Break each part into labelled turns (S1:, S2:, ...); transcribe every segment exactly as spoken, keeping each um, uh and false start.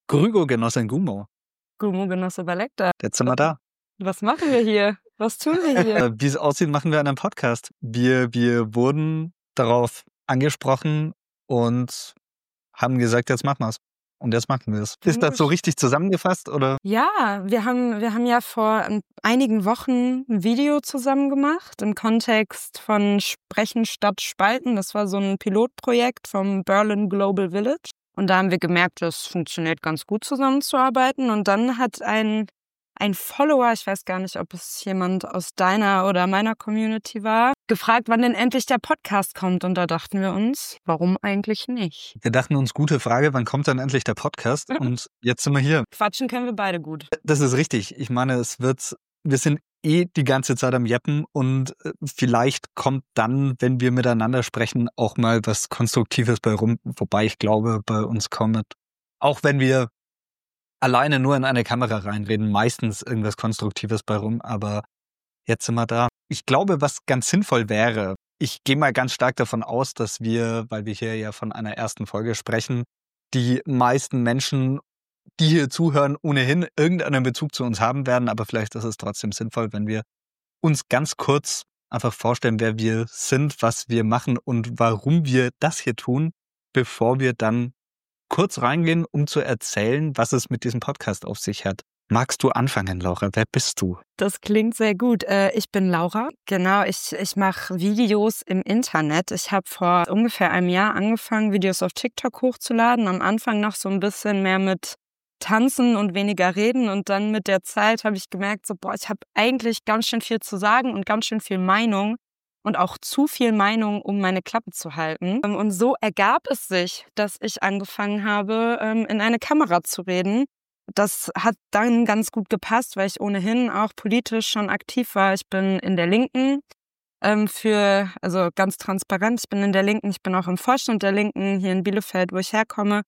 S1: Grügo Genossin Gumo.
S2: Gumo Genosse Balekta.
S1: Jetzt sind wir da.
S2: Was machen wir hier? Was tun wir hier?
S1: Äh, Wie es aussieht, machen wir einen Podcast. Wir, wir wurden darauf angesprochen und haben gesagt, jetzt machen wir es. Und jetzt machen wir es. Ist das so richtig zusammengefasst, oder?
S2: Ja, wir haben, wir haben ja vor ein- einigen Wochen ein Video zusammen gemacht im Kontext von Sprechen statt Spalten. Das war so ein Pilotprojekt vom Berlin Global Village. Und da haben wir gemerkt, es funktioniert ganz gut zusammenzuarbeiten. Und dann hat ein, ein Follower, ich weiß gar nicht, ob es jemand aus deiner oder meiner Community war, gefragt, wann denn endlich der Podcast kommt. Und da dachten wir uns, warum eigentlich nicht?
S1: Wir dachten uns, gute Frage, wann kommt dann endlich der Podcast? Und jetzt sind wir hier.
S2: Quatschen können wir beide gut.
S1: Das ist richtig. Ich meine, es wird, wir sind eh die ganze Zeit am Jeppen und äh, vielleicht kommt dann, wenn wir miteinander sprechen, auch mal was Konstruktives bei rum. Wobei ich glaube, bei uns kommt, auch wenn wir alleine nur in eine Kamera reinreden, meistens irgendwas Konstruktives bei rum. Aber jetzt sind wir da. Ich glaube, was ganz sinnvoll wäre, ich gehe mal ganz stark davon aus, dass wir, weil wir hier ja von einer ersten Folge sprechen, die meisten Menschen, die hier zuhören, ohnehin irgendeinen Bezug zu uns haben werden. Aber vielleicht ist es trotzdem sinnvoll, wenn wir uns ganz kurz einfach vorstellen, wer wir sind, was wir machen und warum wir das hier tun, bevor wir dann kurz reingehen, um zu erzählen, was es mit diesem Podcast auf sich hat. Magst du anfangen, Laura? Wer bist du?
S2: Das klingt sehr gut. Äh, Ich bin Laura. Genau, ich, ich mache Videos im Internet. Ich habe vor ungefähr einem Jahr angefangen, Videos auf TikTok hochzuladen. Am Anfang noch so ein bisschen mehr mit Tanzen und weniger reden. Und dann mit der Zeit habe ich gemerkt, so, boah, ich habe eigentlich ganz schön viel zu sagen und ganz schön viel Meinung. Und auch zu viel Meinung, um meine Klappe zu halten. Ähm, Und so ergab es sich, dass ich angefangen habe, ähm, in eine Kamera zu reden. Das hat dann ganz gut gepasst, weil ich ohnehin auch politisch schon aktiv war. Ich bin in der Linken ähm, für, also ganz transparent, ich bin in der Linken, ich bin auch im Vorstand der Linken hier in Bielefeld, wo ich herkomme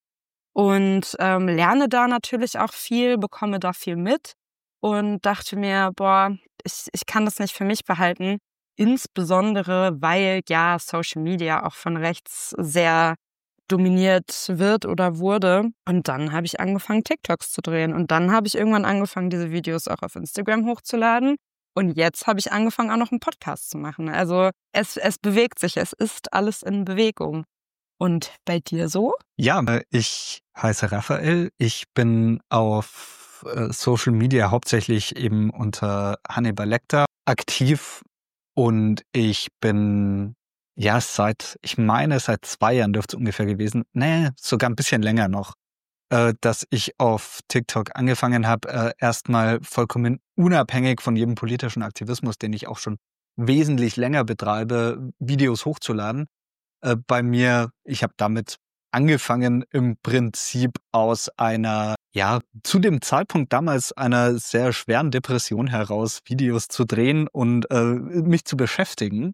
S2: und ähm, lerne da natürlich auch viel, bekomme da viel mit und dachte mir, boah, ich, ich kann das nicht für mich behalten, insbesondere weil ja Social Media auch von rechts sehr dominiert wird oder wurde. Und dann habe ich angefangen, TikToks zu drehen. Und dann habe ich irgendwann angefangen, diese Videos auch auf Instagram hochzuladen. Und jetzt habe ich angefangen, auch noch einen Podcast zu machen. Also es, es bewegt sich, es ist alles in Bewegung. Und bei dir so?
S1: Ja, äh, ich heiße Raphael. Ich bin auf äh, Social Media hauptsächlich eben unter Hannibal Lecter aktiv und ich bin ja seit, ich meine seit zwei Jahren dürfte es ungefähr gewesen, nee, sogar ein bisschen länger noch, äh, dass ich auf TikTok angefangen habe, äh, erstmal vollkommen unabhängig von jedem politischen Aktivismus, den ich auch schon wesentlich länger betreibe, Videos hochzuladen. Äh, bei mir, ich habe damit angefangen im Prinzip aus einer, ja, zu dem Zeitpunkt damals einer sehr schweren Depression heraus Videos zu drehen und äh, mich zu beschäftigen.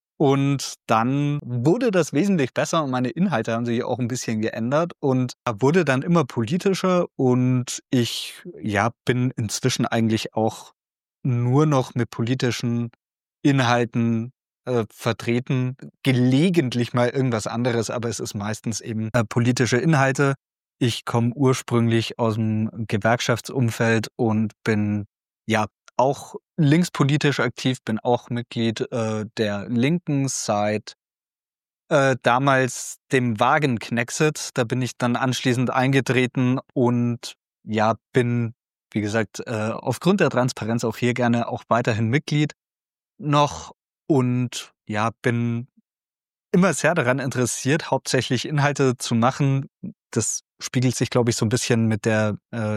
S1: Und dann wurde das wesentlich besser und meine Inhalte haben sich auch ein bisschen geändert und wurde dann immer politischer und ich, ja, bin inzwischen eigentlich auch nur noch mit politischen Inhalten äh, vertreten. Gelegentlich mal irgendwas anderes, aber es ist meistens eben äh, politische Inhalte. Ich komme ursprünglich aus dem Gewerkschaftsumfeld und bin ja auch linkspolitisch aktiv, bin auch Mitglied äh, der Linken seit äh, damals dem Wagenknexet. Da bin ich dann anschließend eingetreten und ja, bin, wie gesagt, äh, aufgrund der Transparenz auch hier gerne auch weiterhin Mitglied noch und ja, bin immer sehr daran interessiert, hauptsächlich Inhalte zu machen. Das spiegelt sich, glaube ich, so ein bisschen mit der äh,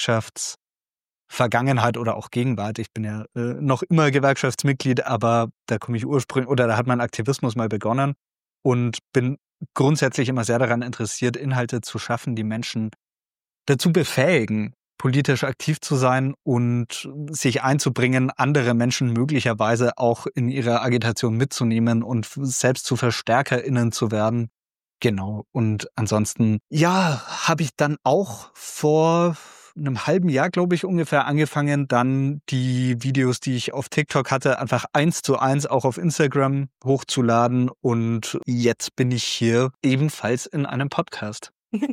S1: Gewerkschaftsvergangenheit oder auch Gegenwart. Ich bin ja äh, noch immer Gewerkschaftsmitglied, aber da komme ich ursprünglich, oder da hat mein Aktivismus mal begonnen und bin grundsätzlich immer sehr daran interessiert, Inhalte zu schaffen, die Menschen dazu befähigen, politisch aktiv zu sein und sich einzubringen, andere Menschen möglicherweise auch in ihrer Agitation mitzunehmen und selbst zu VerstärkerInnen zu werden. Genau. Und ansonsten, ja, habe ich dann auch vor einem halben Jahr, glaube ich, ungefähr angefangen, dann die Videos, die ich auf TikTok hatte, einfach eins zu eins auch auf Instagram hochzuladen. Und jetzt bin ich hier ebenfalls in einem Podcast.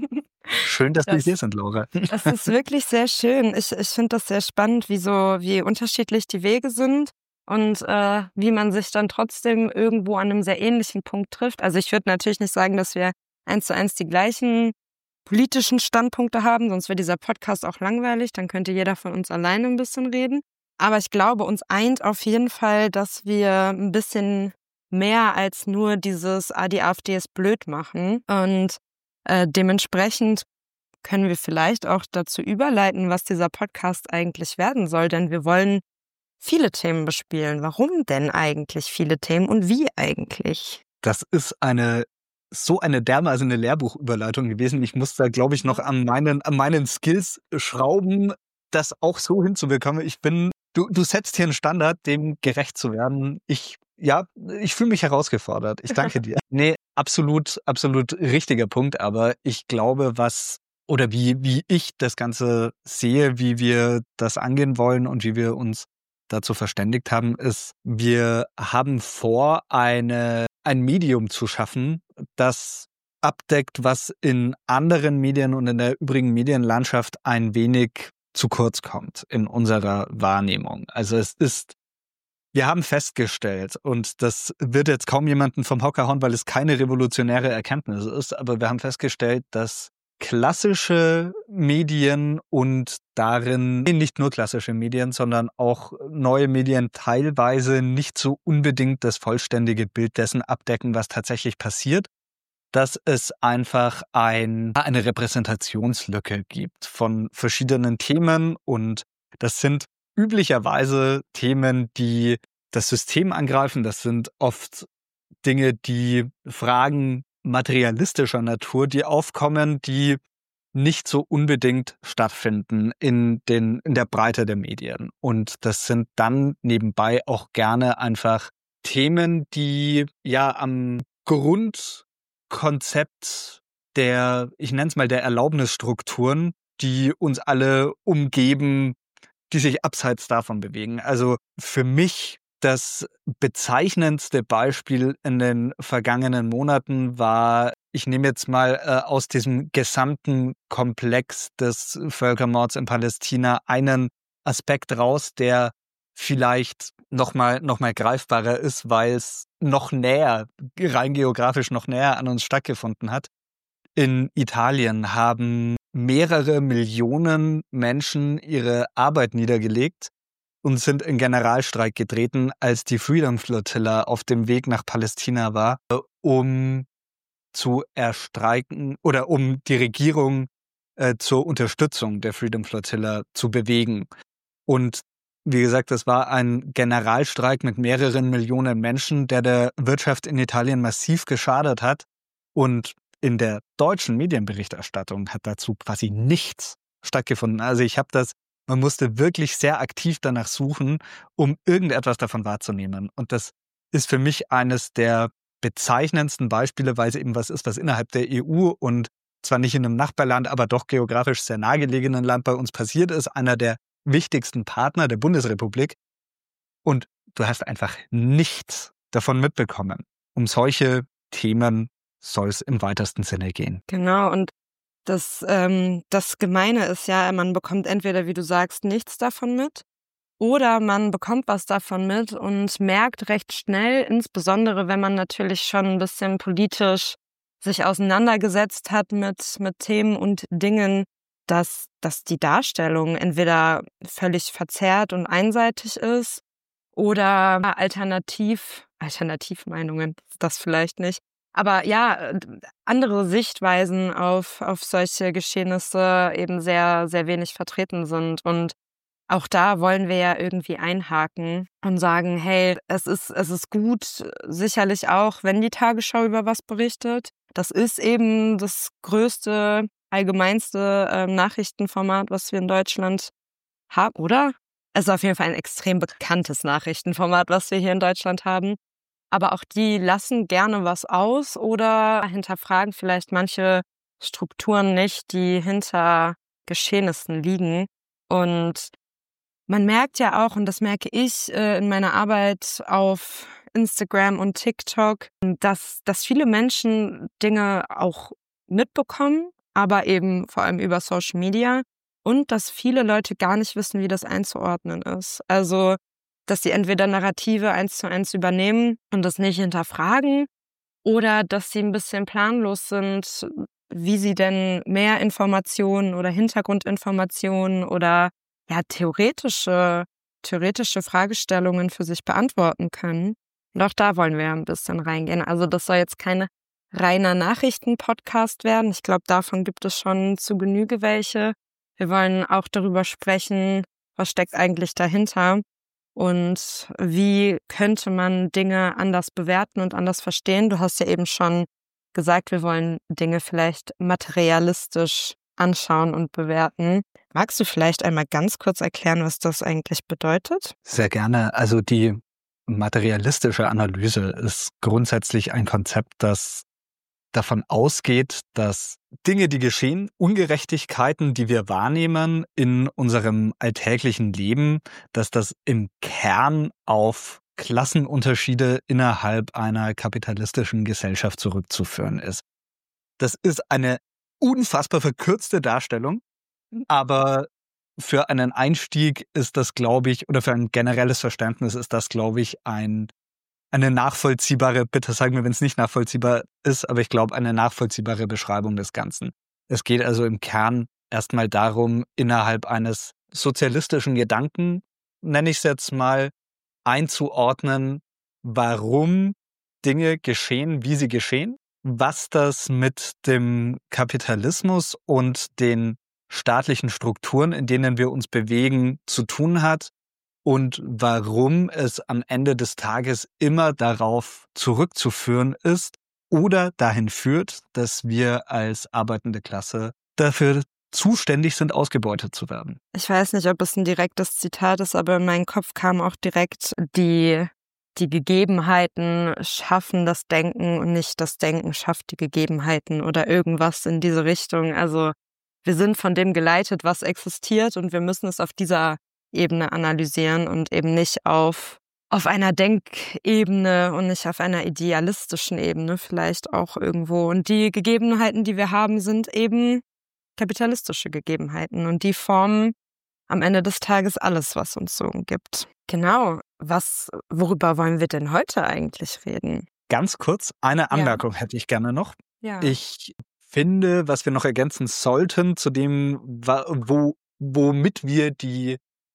S1: Schön, dass wir
S2: Das
S1: hier sind, Laura.
S2: Es ist wirklich sehr schön. Ich ich finde das sehr spannend, wie so wie unterschiedlich die Wege sind und, äh, wie man sich dann trotzdem irgendwo an 'nem sehr ähnlichen Punkt trifft. Also, ich würde natürlich nicht sagen, dass wir eins zu eins die gleichen politischen Standpunkte haben, sonst wäre dieser Podcast auch langweilig, dann könnte jeder von uns alleine 'n bisschen reden. Aber ich glaube, uns eint auf jeden Fall, dass wir 'n bisschen mehr als nur dieses: „Ah, die AfD ist blöd" machen und, äh, dementsprechend können wir vielleicht auch dazu überleiten, was dieser Podcast eigentlich werden soll, denn wir wollen viele Themen bespielen. Warum denn eigentlich viele Themen und wie eigentlich?
S1: Das ist eine so eine dermaßen 'ne Lehrbuchüberleitung gewesen. Ich muss da, glaube ich, noch an meinen an meinen Skills schrauben, das auch so hinzubekommen. Ich bin du du setzt hier 'n Standard, dem gerecht zu werden. Ich ja, ich fühle mich herausgefordert. Ich danke dir. Ne, absolut absolut richtiger Punkt, aber ich glaube, was oder wie wie ich das Ganze sehe, wie wir das angehen wollen und wie wir uns dazu verständigt haben, ist, wir haben vor, eine ein Medium zu schaffen, das abdeckt, was in anderen Medien und in der übrigen Medienlandschaft ein wenig zu kurz kommt in unserer Wahrnehmung. Also, es ist wir haben festgestellt, und das wird jetzt kaum jemanden vom Hocker hauen, weil es keine revolutionäre Erkenntnis ist, aber wir haben festgestellt, dass klassische Medien und darin nicht nur klassische Medien, sondern auch neue Medien teilweise nicht so unbedingt das vollständige Bild dessen abdecken, was tatsächlich passiert. Dass es einfach ein eine Repräsentationslücke gibt von verschiedenen Themen und das sind üblicherweise Themen, die das System angreifen. Das sind oft Dinge, die Fragen materialistischer Natur, die aufkommen, die nicht so unbedingt stattfinden in den in der Breite der Medien. Und das sind dann nebenbei auch gerne einfach Themen, die ja am Grundkonzept der, ich nenne es mal, der Erlaubnisstrukturen, die uns alle umgeben, die sich abseits davon bewegen. Also, für mich das bezeichnendste Beispiel in den vergangenen Monaten war, ich nehme jetzt mal, äh, aus diesem gesamten Komplex des Völkermords in Palästina einen Aspekt raus, der vielleicht noch mal noch mal greifbarer ist, weil's noch näher rein geografisch noch näher an uns stattgefunden hat. In Italien haben mehrere Millionen Menschen ihre Arbeit niedergelegt und sind in Generalstreik getreten, als die Freedom Flotilla auf dem Weg nach Palästina war, um zu erstreiken oder um die Regierung, äh, zur Unterstützung der Freedom Flotilla zu bewegen. Und wie gesagt, das war ein Generalstreik mit mehreren Millionen Menschen, der der Wirtschaft in Italien massiv geschadet hat. Und in der deutschen Medienberichterstattung hat dazu quasi nichts stattgefunden. Also, ich habe das man musste wirklich sehr aktiv danach suchen, um irgendetwas davon wahrzunehmen. Und das ist für mich eines der bezeichnendsten Beispiele, weil's eben was ist, was innerhalb der E U und zwar nicht in 'nem Nachbarland, aber doch geografisch sehr nahegelegenen Land bei uns passiert ist, einer der wichtigsten Partner der Bundesrepublik. Und du hast einfach nichts davon mitbekommen. Um solche Themen soll's im weitesten Sinne gehen.
S2: Genau, und das, ähm das Gemeine ist ja, man bekommt entweder, wie du sagst, nichts davon mit oder man bekommt was davon mit und merkt recht schnell, insbesondere wenn man natürlich schon 'n bisschen politisch sich auseinandergesetzt hat mit mit Themen und Dingen, dass dass die Darstellung entweder völlig verzerrt und einseitig ist oder alternativ Alternativmeinungen, das vielleicht nicht. Aber ja, d andere Sichtweisen auf auf solche Geschehnisse eben sehr, sehr wenig vertreten sind. Und auch da wollen wir ja irgendwie einhaken und sagen: „Hey, es ist es ist gut, sicherlich auch, wenn die Tagesschau über was berichtet." Das ist eben das größte, allgemeinste, ähm, Nachrichtenformat, was wir in Deutschland haben, oder? Es ist auf jeden Fall ein extrem bekanntes Nachrichtenformat, was wir hier in Deutschland haben. Aber auch die lassen gerne was aus oder hinterfragen vielleicht manche Strukturen nicht, die hinter Geschehnissen liegen. Und man merkt ja auch, und das merke ich, äh, in meiner Arbeit auf Instagram und TikTok, dass dass viele Menschen Dinge auch mitbekommen, aber eben vor allem über Social Media und dass viele Leute gar nicht wissen, wie das einzuordnen ist. Also, dass sie entweder Narrative eins zu eins übernehmen und das nicht hinterfragen oder dass sie ein bisschen planlos sind, wie sie denn mehr Informationen oder Hintergrundinformationen oder ja theoretische theoretische Fragestellungen für sich beantworten können. Und auch da wollen wir ja ein bisschen reingehen. Also das soll jetzt kein reiner Nachrichten-Podcast werden. Ich glaube, davon gibt es schon zu Genüge welche. Wir wollen auch darüber sprechen, was steckt eigentlich dahinter und wie könnte man Dinge anders bewerten und anders verstehen. Du hast ja eben schon gesagt, wir wollen Dinge vielleicht materialistisch anschauen und bewerten. Magst du vielleicht einmal ganz kurz erklären, was das eigentlich bedeutet?
S1: Sehr gerne. Also die materialistische Analyse ist grundsätzlich ein Konzept, das davon ausgeht, dass Dinge, die geschehen, Ungerechtigkeiten, die wir wahrnehmen in unserem alltäglichen Leben, dass das im Kern auf Klassenunterschiede innerhalb einer kapitalistischen Gesellschaft zurückzuführen ist. Das ist eine unfassbar verkürzte Darstellung, aber für einen Einstieg ist das, glaube ich, oder für ein generelles Verständnis ist das, glaube ich, ein eine nachvollziehbare, bitte sag mir, wenn es nicht nachvollziehbar ist, aber ich glaube, eine nachvollziehbare Beschreibung des Ganzen. Es geht also im Kern erstmal darum, innerhalb eines sozialistischen Gedanken, nenne ich es jetzt mal, einzuordnen, warum Dinge geschehen, wie sie geschehen, was das mit dem Kapitalismus und den staatlichen Strukturen, in denen wir uns bewegen, zu tun hat und warum es am Ende des Tages immer darauf zurückzuführen ist oder dahin führt, dass wir als arbeitende Klasse dafür zuständig sind, ausgebeutet zu werden.
S2: Ich weiß nicht, ob es ein direktes Zitat ist, aber in meinen Kopf kam auch direkt die, die Gegebenheiten schaffen das Denken und nicht das Denken schafft die Gegebenheiten oder irgendwas in diese Richtung. Also wir sind von dem geleitet, was existiert und wir müssen es auf dieser Ebene analysieren und eben nicht auf, auf einer Denkebene und nicht auf einer idealistischen Ebene vielleicht auch irgendwo. Und die Gegebenheiten, die wir haben, sind eben kapitalistische Gegebenheiten und die formen am Ende des Tages alles, was uns so umgibt. Genau. Was, worüber wollen wir denn heute eigentlich reden?
S1: Ganz kurz, eine Anmerkung ja. hätte ich gerne noch.
S2: Ja.
S1: Ich finde, was wir noch ergänzen sollten zu dem, wo, womit wir die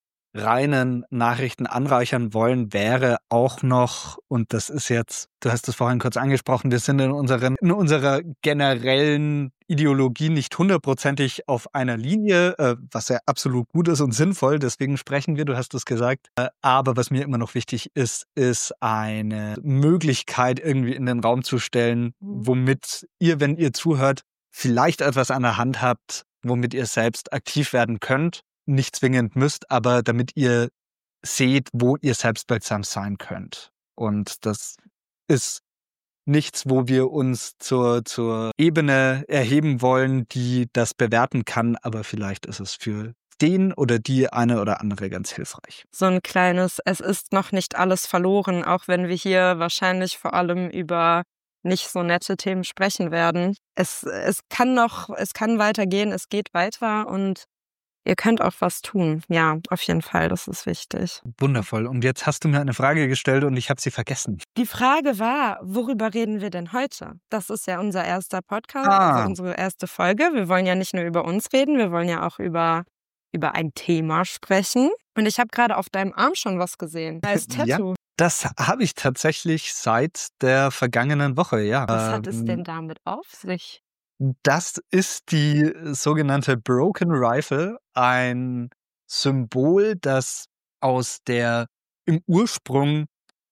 S1: reinen Nachrichten anreichern wollen, wäre auch noch, und das ist jetzt, du hast es vorhin kurz angesprochen, wir sind in, unseren, in unserer generellen Ideologie nicht hundertprozentig auf einer Linie, äh, was ja absolut gut ist und sinnvoll, deswegen sprechen wir, du hast es gesagt. Äh, aber was mir immer noch wichtig ist, ist eine Möglichkeit irgendwie in den Raum zu stellen, womit ihr, wenn ihr zuhört, vielleicht etwas an der Hand habt, womit ihr selbst aktiv werden könnt. Nicht zwingend müsst, aber damit ihr seht, wo ihr selbstwirksam sein könnt. Und das ist nichts, wo wir uns zur, zur Ebene erheben wollen, die das bewerten kann, aber vielleicht ist es für den oder die eine oder andere ganz hilfreich.
S2: So ein kleines, es ist noch nicht alles verloren, auch wenn wir hier wahrscheinlich vor allem über nicht so nette Themen sprechen werden. Es, es kann noch, es kann weitergehen, es geht weiter und ihr könnt auch was tun. Ja, auf jeden Fall, das ist wichtig.
S1: Wundervoll. Und jetzt hast du mir eine Frage gestellt und ich habe sie vergessen.
S2: Die Frage war, worüber reden wir denn heute? Das ist ja unser erster Podcast,
S1: Ah.
S2: also unsere erste Folge. Wir wollen ja nicht nur über uns reden, wir wollen ja auch über, über ein Thema sprechen. Und ich habe gerade auf deinem Arm schon was gesehen. Als Tattoo.
S1: Ja, das habe ich tatsächlich seit der vergangenen Woche, ja.
S2: Was hat es
S1: Ähm,
S2: denn damit auf sich?
S1: Das ist die sogenannte Broken Rifle, ein Symbol, das aus der, im Ursprung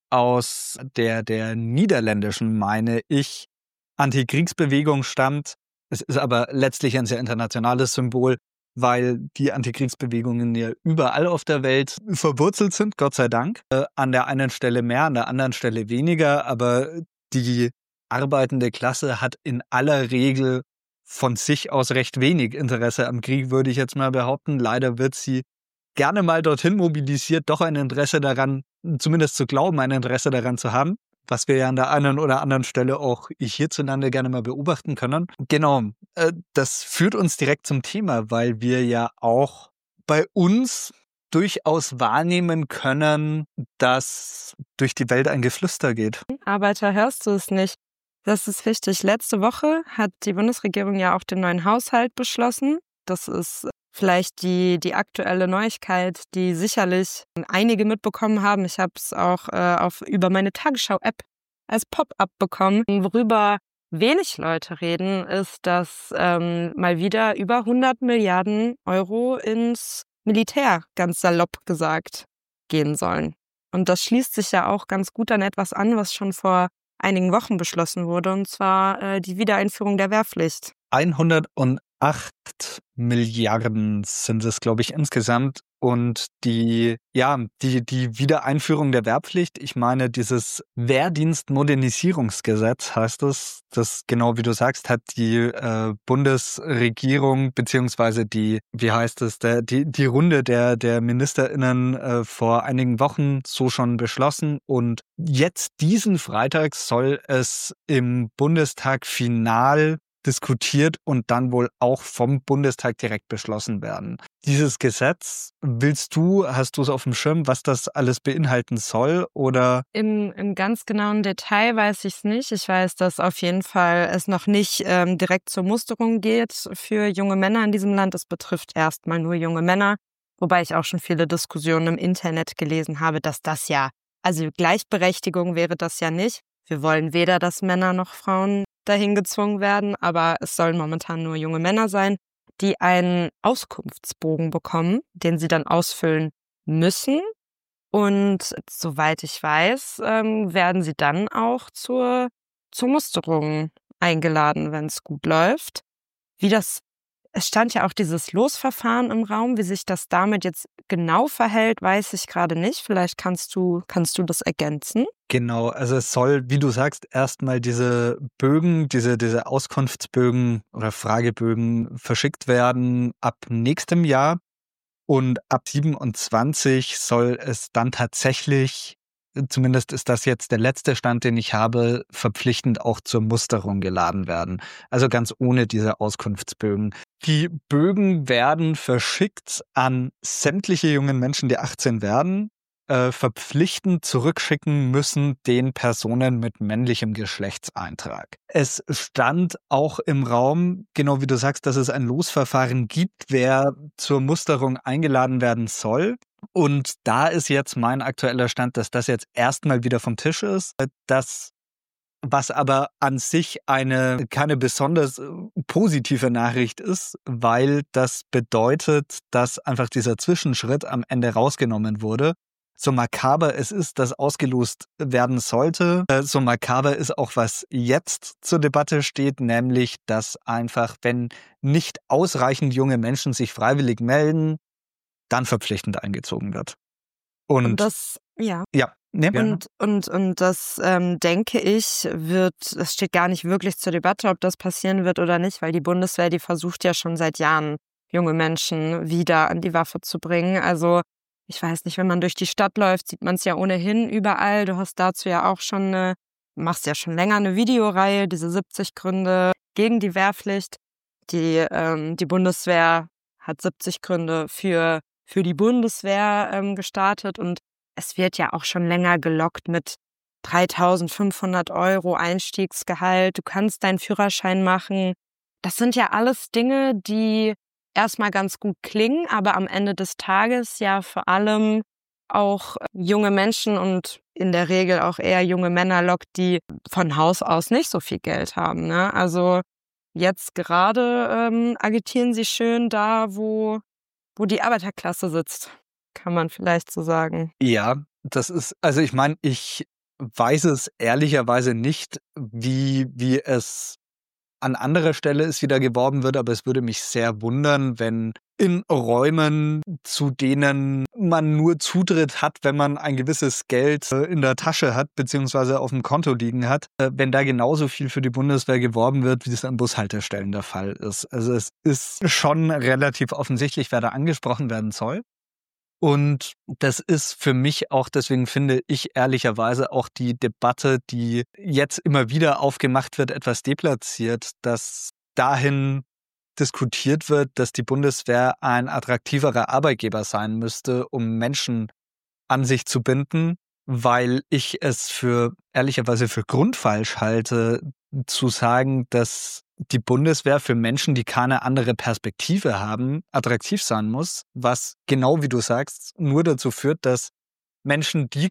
S1: aus der, der niederländischen, meine ich, Antikriegsbewegung stammt. Es ist aber letztlich ein sehr internationales Symbol, weil die Antikriegsbewegungen ja überall auf der Welt verwurzelt sind, Gott sei Dank. Äh, an der einen Stelle mehr, an der anderen Stelle weniger, aber die arbeitende Klasse hat in aller Regel von sich aus recht wenig Interesse am Krieg, würde ich jetzt mal behaupten. Leider wird sie gerne mal dorthin mobilisiert, doch ein Interesse daran, zumindest zu glauben, ein Interesse daran zu haben. was wir ja an der einen oder anderen Stelle auch hierzulande gerne mal beobachten können. Genau, äh, das führt uns direkt zum Thema, weil wir ja auch bei uns durchaus wahrnehmen können, dass durch die Welt ein Geflüster geht.
S2: Arbeiter, hörst du es nicht? Das ist wichtig. Letzte Woche hat die Bundesregierung ja auch den neuen Haushalt beschlossen. Das ist vielleicht die, die aktuelle Neuigkeit, die sicherlich einige mitbekommen haben. Ich habe es auch äh, auf, über meine Tagesschau-App als Pop-up bekommen. Worüber wenig Leute reden, ist, dass ähm, mal wieder über hundert Milliarden Euro ins Militär, ganz salopp gesagt, gehen sollen. Und das schließt sich ja auch ganz gut an etwas an, was schon vor einigen Wochen beschlossen wurde, und zwar äh, die Wiedereinführung der Wehrpflicht.
S1: hundertacht Milliarden sind es, glaube ich, insgesamt. Und die, ja, die, die Wiedereinführung der Wehrpflicht, ich meine, dieses Wehrdienstmodernisierungsgesetz heißt es, das, genau wie du sagst, hat die äh, Bundesregierung beziehungsweise die, wie heißt es, der, die, die Runde der, der MinisterInnen äh, vor einigen Wochen so schon beschlossen. Und jetzt diesen Freitag soll es im Bundestag final diskutiert und dann wohl auch vom Bundestag direkt beschlossen werden. Dieses Gesetz, willst du, hast du es auf dem Schirm, was das alles beinhalten soll? Oder?
S2: Im, im ganz genauen Detail weiß ich es nicht. Ich weiß, dass auf jeden Fall es noch nicht ähm, direkt zur Musterung geht für junge Männer in diesem Land. Es betrifft erstmal nur junge Männer, wobei ich auch schon viele Diskussionen im Internet gelesen habe, dass das ja, also Gleichberechtigung wäre das ja nicht. Wir wollen weder, dass Männer noch Frauen dahin gezwungen werden, aber es sollen momentan nur junge Männer sein, die einen Auskunftsbogen bekommen, den sie dann ausfüllen müssen. Und soweit ich weiß, ähm, werden sie dann auch zur, zur Musterung eingeladen, wenn es gut läuft. Wie das, es stand ja auch dieses Losverfahren im Raum, wie sich das damit jetzt genau verhält, weiß ich gerade nicht. Vielleicht kannst du, kannst du das ergänzen?
S1: Genau, also es soll, wie du sagst, erstmal diese Bögen, diese, diese Auskunftsbögen oder Fragebögen verschickt werden ab nächstem Jahr. Und ab siebenundzwanzig soll es dann tatsächlich, zumindest ist das jetzt der letzte Stand, den ich habe, verpflichtend auch zur Musterung geladen werden. Also ganz ohne diese Auskunftsbögen. Die Bögen werden verschickt an sämtliche jungen Menschen, die achtzehn werden, äh, verpflichtend zurückschicken müssen den Personen mit männlichem Geschlechtseintrag. Es stand auch im Raum, genau wie du sagst, dass es ein Losverfahren gibt, wer zur Musterung eingeladen werden soll. Und da ist jetzt mein aktueller Stand, dass das jetzt erstmal wieder vom Tisch ist. Das, was aber an sich eine keine besonders positive Nachricht ist, weil das bedeutet, dass einfach dieser Zwischenschritt am Ende rausgenommen wurde. So makaber es ist, dass ausgelost werden sollte, so makaber ist auch, was jetzt zur Debatte steht, nämlich, dass einfach, wenn nicht ausreichend junge Menschen sich freiwillig melden, dann verpflichtend eingezogen wird. Und,
S2: Und das, ja.
S1: Ja. Nee,
S2: und, und, und das, ähm, denke ich, wird, es steht gar nicht wirklich zur Debatte, ob das passieren wird oder nicht, weil die Bundeswehr, die versucht ja schon seit Jahren, junge Menschen wieder an die Waffe zu bringen. Also ich weiß nicht, wenn man durch die Stadt läuft, sieht man es ja ohnehin überall. Du hast dazu ja auch schon eine, machst ja schon länger eine Videoreihe, diese siebzig Gründe gegen die Wehrpflicht. Die, ähm, die Bundeswehr hat siebzig Gründe für, für die Bundeswehr ähm, gestartet und es wird ja auch schon länger gelockt mit dreitausendfünfhundert Euro Einstiegsgehalt. Du kannst deinen Führerschein machen. Das sind ja alles Dinge, die erstmal ganz gut klingen, aber am Ende des Tages ja vor allem auch junge Menschen und in der Regel auch eher junge Männer lockt, die von Haus aus nicht so viel Geld haben. Ne? Also jetzt gerade ähm, agitieren sie schön da, wo, wo die Arbeiterklasse sitzt, kann man vielleicht so sagen.
S1: Ja, das ist, also ich meine, ich weiß es ehrlicherweise nicht, wie, wie es an anderer Stelle es wieder geworben wird, aber es würde mich sehr wundern, wenn in Räumen, zu denen man nur Zutritt hat, wenn man ein gewisses Geld in der Tasche hat, beziehungsweise auf dem Konto liegen hat, wenn da genauso viel für die Bundeswehr geworben wird, wie es an Bushaltestellen der Fall ist. Also es ist schon relativ offensichtlich, wer da angesprochen werden soll. Und das ist für mich auch, deswegen finde ich ehrlicherweise auch die Debatte, die jetzt immer wieder aufgemacht wird, etwas deplatziert, dass dahin diskutiert wird, dass die Bundeswehr ein attraktiverer Arbeitgeber sein müsste, um Menschen an sich zu binden, weil ich es für ehrlicherweise für grundfalsch halte, zu sagen, dass die Bundeswehr für Menschen, die keine andere Perspektive haben, attraktiv sein muss, was genau wie du sagst, nur dazu führt, dass Menschen, die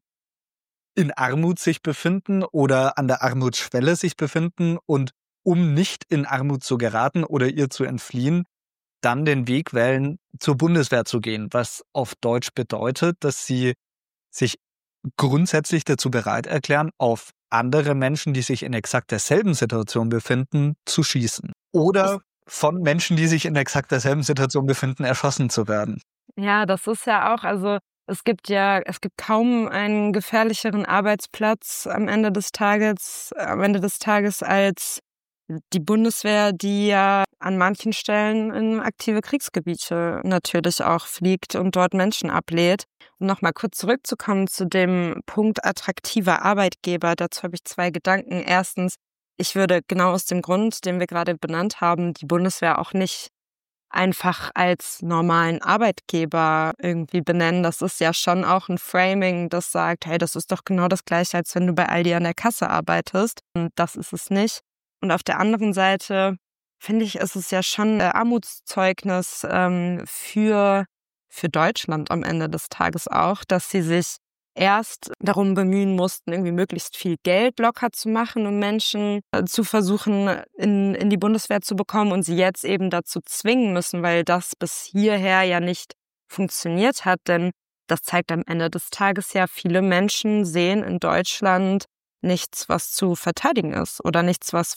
S1: in Armut sich befinden oder an der Armutsschwelle sich befinden und um nicht in Armut zu geraten oder ihr zu entfliehen, dann den Weg wählen, zur Bundeswehr zu gehen, was auf Deutsch bedeutet, dass sie sich grundsätzlich dazu bereit erklären, auf andere Menschen, die sich in exakt derselben Situation befinden, zu schießen. Oder von Menschen, die sich in exakt derselben Situation befinden, erschossen zu werden.
S2: Ja, das ist ja auch, also es gibt ja, es gibt kaum einen gefährlicheren Arbeitsplatz am Ende des Tages, am Ende des Tages als die Bundeswehr, die ja an manchen Stellen in aktive Kriegsgebiete natürlich auch fliegt und dort Menschen ablädt. Um nochmal kurz zurückzukommen zu dem Punkt attraktiver Arbeitgeber, dazu habe ich zwei Gedanken. Erstens, ich würde genau aus dem Grund, den wir gerade benannt haben, die Bundeswehr auch nicht einfach als normalen Arbeitgeber irgendwie benennen. Das ist ja schon auch ein Framing, das sagt, hey, das ist doch genau das Gleiche, als wenn du bei Aldi an der Kasse arbeitest. Und das ist es nicht. Und auf der anderen Seite finde ich, ist es ja schon ein Armutszeugnis ähm, für, für Deutschland am Ende des Tages auch, dass sie sich erst darum bemühen mussten, irgendwie möglichst viel Geld locker zu machen, um Menschen äh, zu versuchen, in, in die Bundeswehr zu bekommen und sie jetzt eben dazu zwingen müssen, weil das bis hierher ja nicht funktioniert hat. Denn das zeigt am Ende des Tages ja, viele Menschen sehen in Deutschland nichts, was zu verteidigen ist oder nichts, was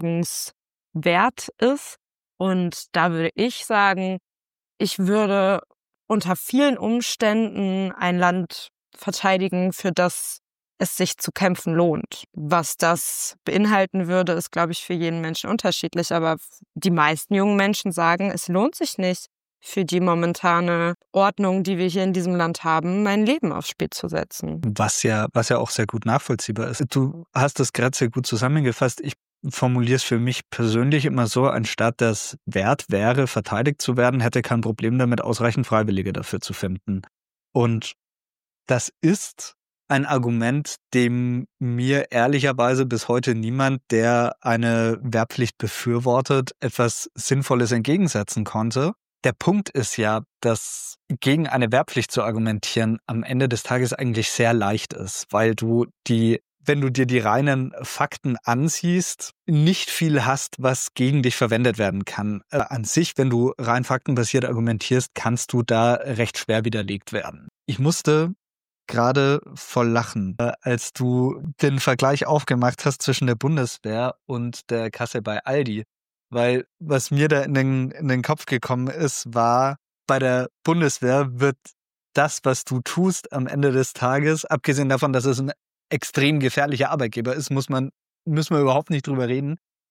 S2: verteidigungswert ist. Und da würde ich sagen, ich würde unter vielen Umständen ein Land verteidigen, für das es sich zu kämpfen lohnt. Was das beinhalten würde, ist, glaube ich, für jeden Menschen unterschiedlich. Aber die meisten jungen Menschen sagen, es lohnt sich nicht, für die momentane Ordnung, die wir hier in diesem Land haben, mein Leben aufs Spiel zu setzen.
S1: Was ja, was ja auch sehr gut nachvollziehbar ist. Du hast das gerade sehr gut zusammengefasst. Ich formuliere es für mich persönlich immer so, ein Staat, der es wert wäre, verteidigt zu werden, hätte kein Problem damit, ausreichend Freiwillige dafür zu finden. Und das ist ein Argument, dem mir ehrlicherweise bis heute niemand, der eine Wehrpflicht befürwortet, etwas Sinnvolles entgegensetzen konnte. Der Punkt ist ja, dass gegen eine Wehrpflicht zu argumentieren am Ende des Tages eigentlich sehr leicht ist, weil du die, wenn du dir die reinen Fakten ansiehst, nicht viel hast, was gegen dich verwendet werden kann. Äh, an sich, wenn du rein faktenbasiert argumentierst, kannst du da recht schwer widerlegt werden. Ich musste gerade voll lachen, äh, als du den Vergleich aufgemacht hast zwischen der Bundeswehr und der Kasse bei Aldi. Weil was mir da in den, in den Kopf gekommen ist, war, bei der Bundeswehr wird das, was du tust am Ende des Tages, abgesehen davon, dass es ein extrem gefährlicher Arbeitgeber ist, muss man, müssen wir überhaupt nicht drüber reden.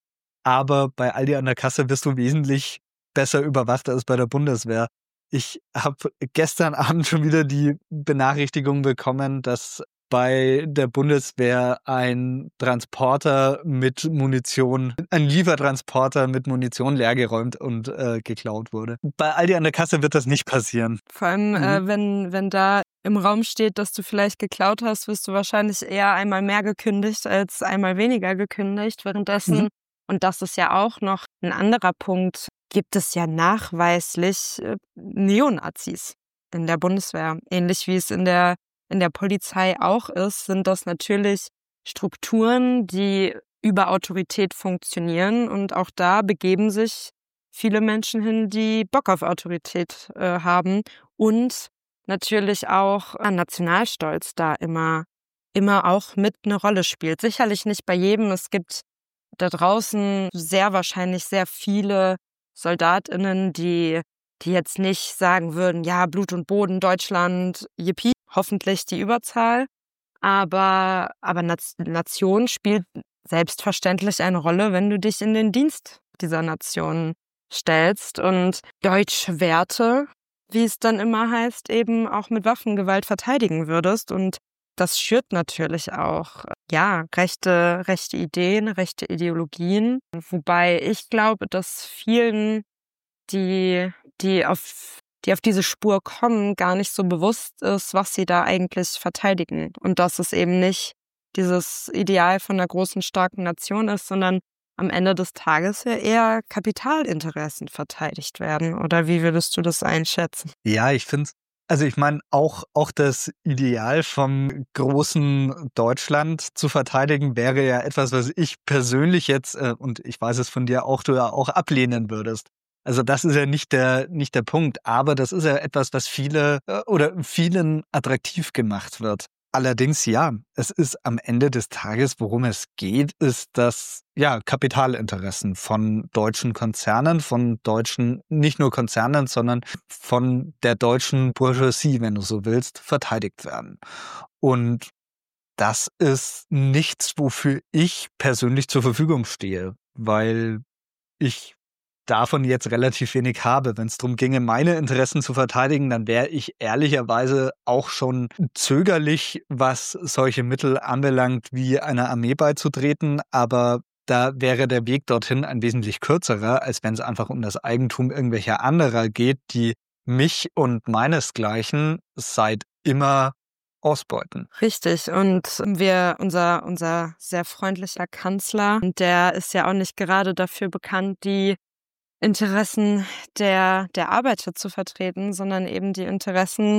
S1: Aber bei Aldi an der Kasse wirst du wesentlich besser überwacht als bei der Bundeswehr. Ich habe gestern Abend schon wieder die Benachrichtigung bekommen, dass bei der Bundeswehr ein Transporter mit Munition, ein Liefertransporter mit Munition leergeräumt und äh, geklaut wurde. Bei Aldi an der Kasse wird das nicht passieren.
S2: Vor allem,
S1: Mhm.
S2: äh, wenn, wenn da im Raum steht, dass du vielleicht geklaut hast, wirst du wahrscheinlich eher einmal mehr gekündigt als einmal weniger gekündigt. Währenddessen,
S1: Mhm.
S2: und das ist ja auch noch ein anderer Punkt, gibt es ja nachweislich äh, Neonazis in der Bundeswehr. Ähnlich wie es in der in der Polizei auch ist, sind das natürlich Strukturen, die über Autorität funktionieren. Und auch da begeben sich viele Menschen hin, die Bock auf Autorität äh, haben. Und natürlich auch äh, Nationalstolz da immer, immer auch mit eine Rolle spielt. Sicherlich nicht bei jedem. Es gibt da draußen sehr wahrscheinlich sehr viele SoldatInnen, die, die jetzt nicht sagen würden, ja, Blut und Boden, Deutschland, yippie. Hoffentlich die Überzahl, aber, aber Nation spielt selbstverständlich eine Rolle, wenn du dich in den Dienst dieser Nation stellst. Und deutsche Werte wie es dann immer heißt, eben auch mit Waffengewalt verteidigen würdest. Und das schürt natürlich auch, ja, rechte, rechte Ideen, rechte Ideologien. Wobei ich glaube, dass vielen, die, die auf, die auf diese Spur kommen, gar nicht so bewusst ist, was sie da eigentlich verteidigen. Und dass es eben nicht dieses Ideal von einer großen, starken Nation ist, sondern am Ende des Tages ja eher Kapitalinteressen verteidigt werden. Oder wie würdest du das einschätzen?
S1: Ja, ich finde, also ich meine, auch, auch das Ideal vom großen Deutschland zu verteidigen wäre ja etwas, was ich persönlich jetzt, äh, und ich weiß es von dir auch, du ja auch ablehnen würdest. Also das ist ja nicht der, nicht der Punkt, aber das ist ja etwas, was viele äh, oder vielen attraktiv gemacht wird. Allerdings ja, es ist am Ende des Tages, worum es geht, ist das ja Kapitalinteressen von deutschen Konzernen, von deutschen, nicht nur Konzernen, sondern von der deutschen Bourgeoisie, wenn du so willst, verteidigt werden. Und das ist nichts, wofür ich persönlich zur Verfügung stehe, weil ich davon jetzt relativ wenig habe. Wenn es darum ginge, meine Interessen zu verteidigen, dann wäre ich ehrlicherweise auch schon zögerlich, was solche Mittel anbelangt, wie einer Armee beizutreten. Aber da wäre der Weg dorthin ein wesentlich kürzerer, als wenn es einfach um das Eigentum irgendwelcher anderer geht, die mich und meinesgleichen seit immer ausbeuten.
S2: Richtig. Und wir, unser, unser sehr freundlicher Kanzler, der ist ja auch nicht gerade dafür bekannt, die Interessen der, der Arbeiter zu vertreten, sondern eben die Interessen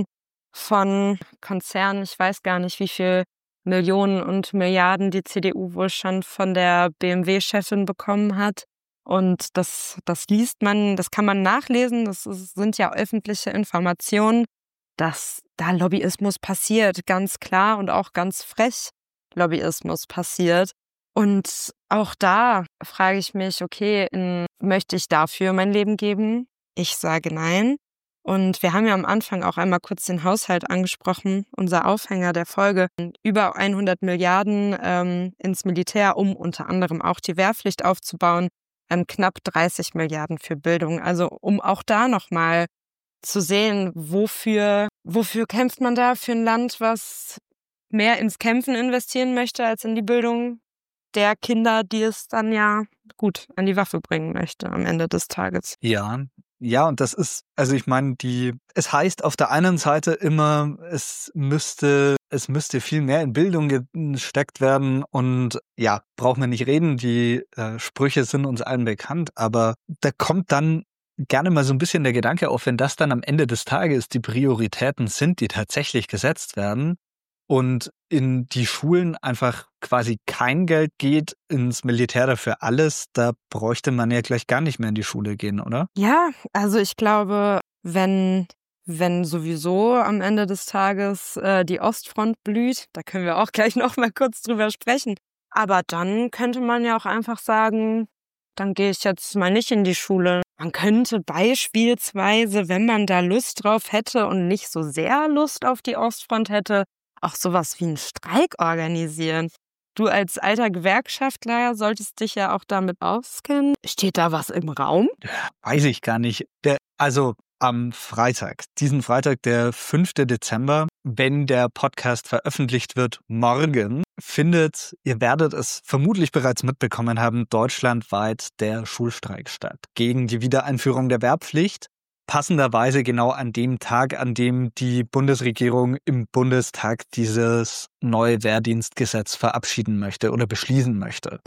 S2: von Konzernen. Ich weiß gar nicht, wie viel Millionen und Milliarden die C D U wohl schon von der B M W-Chefin bekommen hat. Und das, das liest man, das kann man nachlesen, das ist, sind ja öffentliche Informationen, dass da Lobbyismus passiert, ganz klar und auch ganz frech Lobbyismus passiert. Und auch da frage ich mich, okay, in, möchte ich dafür mein Leben geben? Ich sage nein. Und wir haben ja am Anfang auch einmal kurz den Haushalt angesprochen, unser Aufhänger der Folge. Über hundert Milliarden ähm, ins Militär, um unter anderem auch die Wehrpflicht aufzubauen, ähm, knapp dreißig Milliarden für Bildung. Also um auch da nochmal zu sehen, wofür, wofür kämpft man da für ein Land, was mehr ins Kämpfen investieren möchte als in die Bildung der Kinder, die es dann ja gut an die Waffe bringen möchte am Ende des Tages.
S1: Ja, ja, und das ist, also ich meine, die, es heißt auf der einen Seite immer, es müsste, es müsste viel mehr in Bildung gesteckt werden und ja, brauchen wir nicht reden, die äh, Sprüche sind uns allen bekannt, aber da kommt dann gerne mal so ein bisschen der Gedanke auf, wenn das dann am Ende des Tages die Prioritäten sind, die tatsächlich gesetzt werden, und in die Schulen einfach quasi kein Geld geht, ins Militär dafür alles, da bräuchte man ja gleich gar nicht mehr in die Schule gehen, oder?
S2: Ja, also ich glaube, wenn, wenn sowieso am Ende des Tages äh, die Ostfront blüht, da können wir auch gleich noch mal kurz drüber sprechen, aber dann könnte man ja auch einfach sagen, dann gehe ich jetzt mal nicht in die Schule. Man könnte beispielsweise, wenn man da Lust drauf hätte und nicht so sehr Lust auf die Ostfront hätte, auch sowas wie einen Streik organisieren. Du als alter Gewerkschaftler solltest dich ja auch damit auskennen. Steht da was im Raum?
S1: Weiß ich gar nicht. Der, also am Freitag, diesen Freitag, der fünfte Dezember, wenn der Podcast veröffentlicht wird, morgen, findet, ihr werdet es vermutlich bereits mitbekommen haben, deutschlandweit der Schulstreik statt gegen die Wiedereinführung der Wehrpflicht. Passenderweise genau an dem Tag, an dem die Bundesregierung im Bundestag dieses neue Wehrdienstgesetz verabschieden möchte oder beschließen möchte.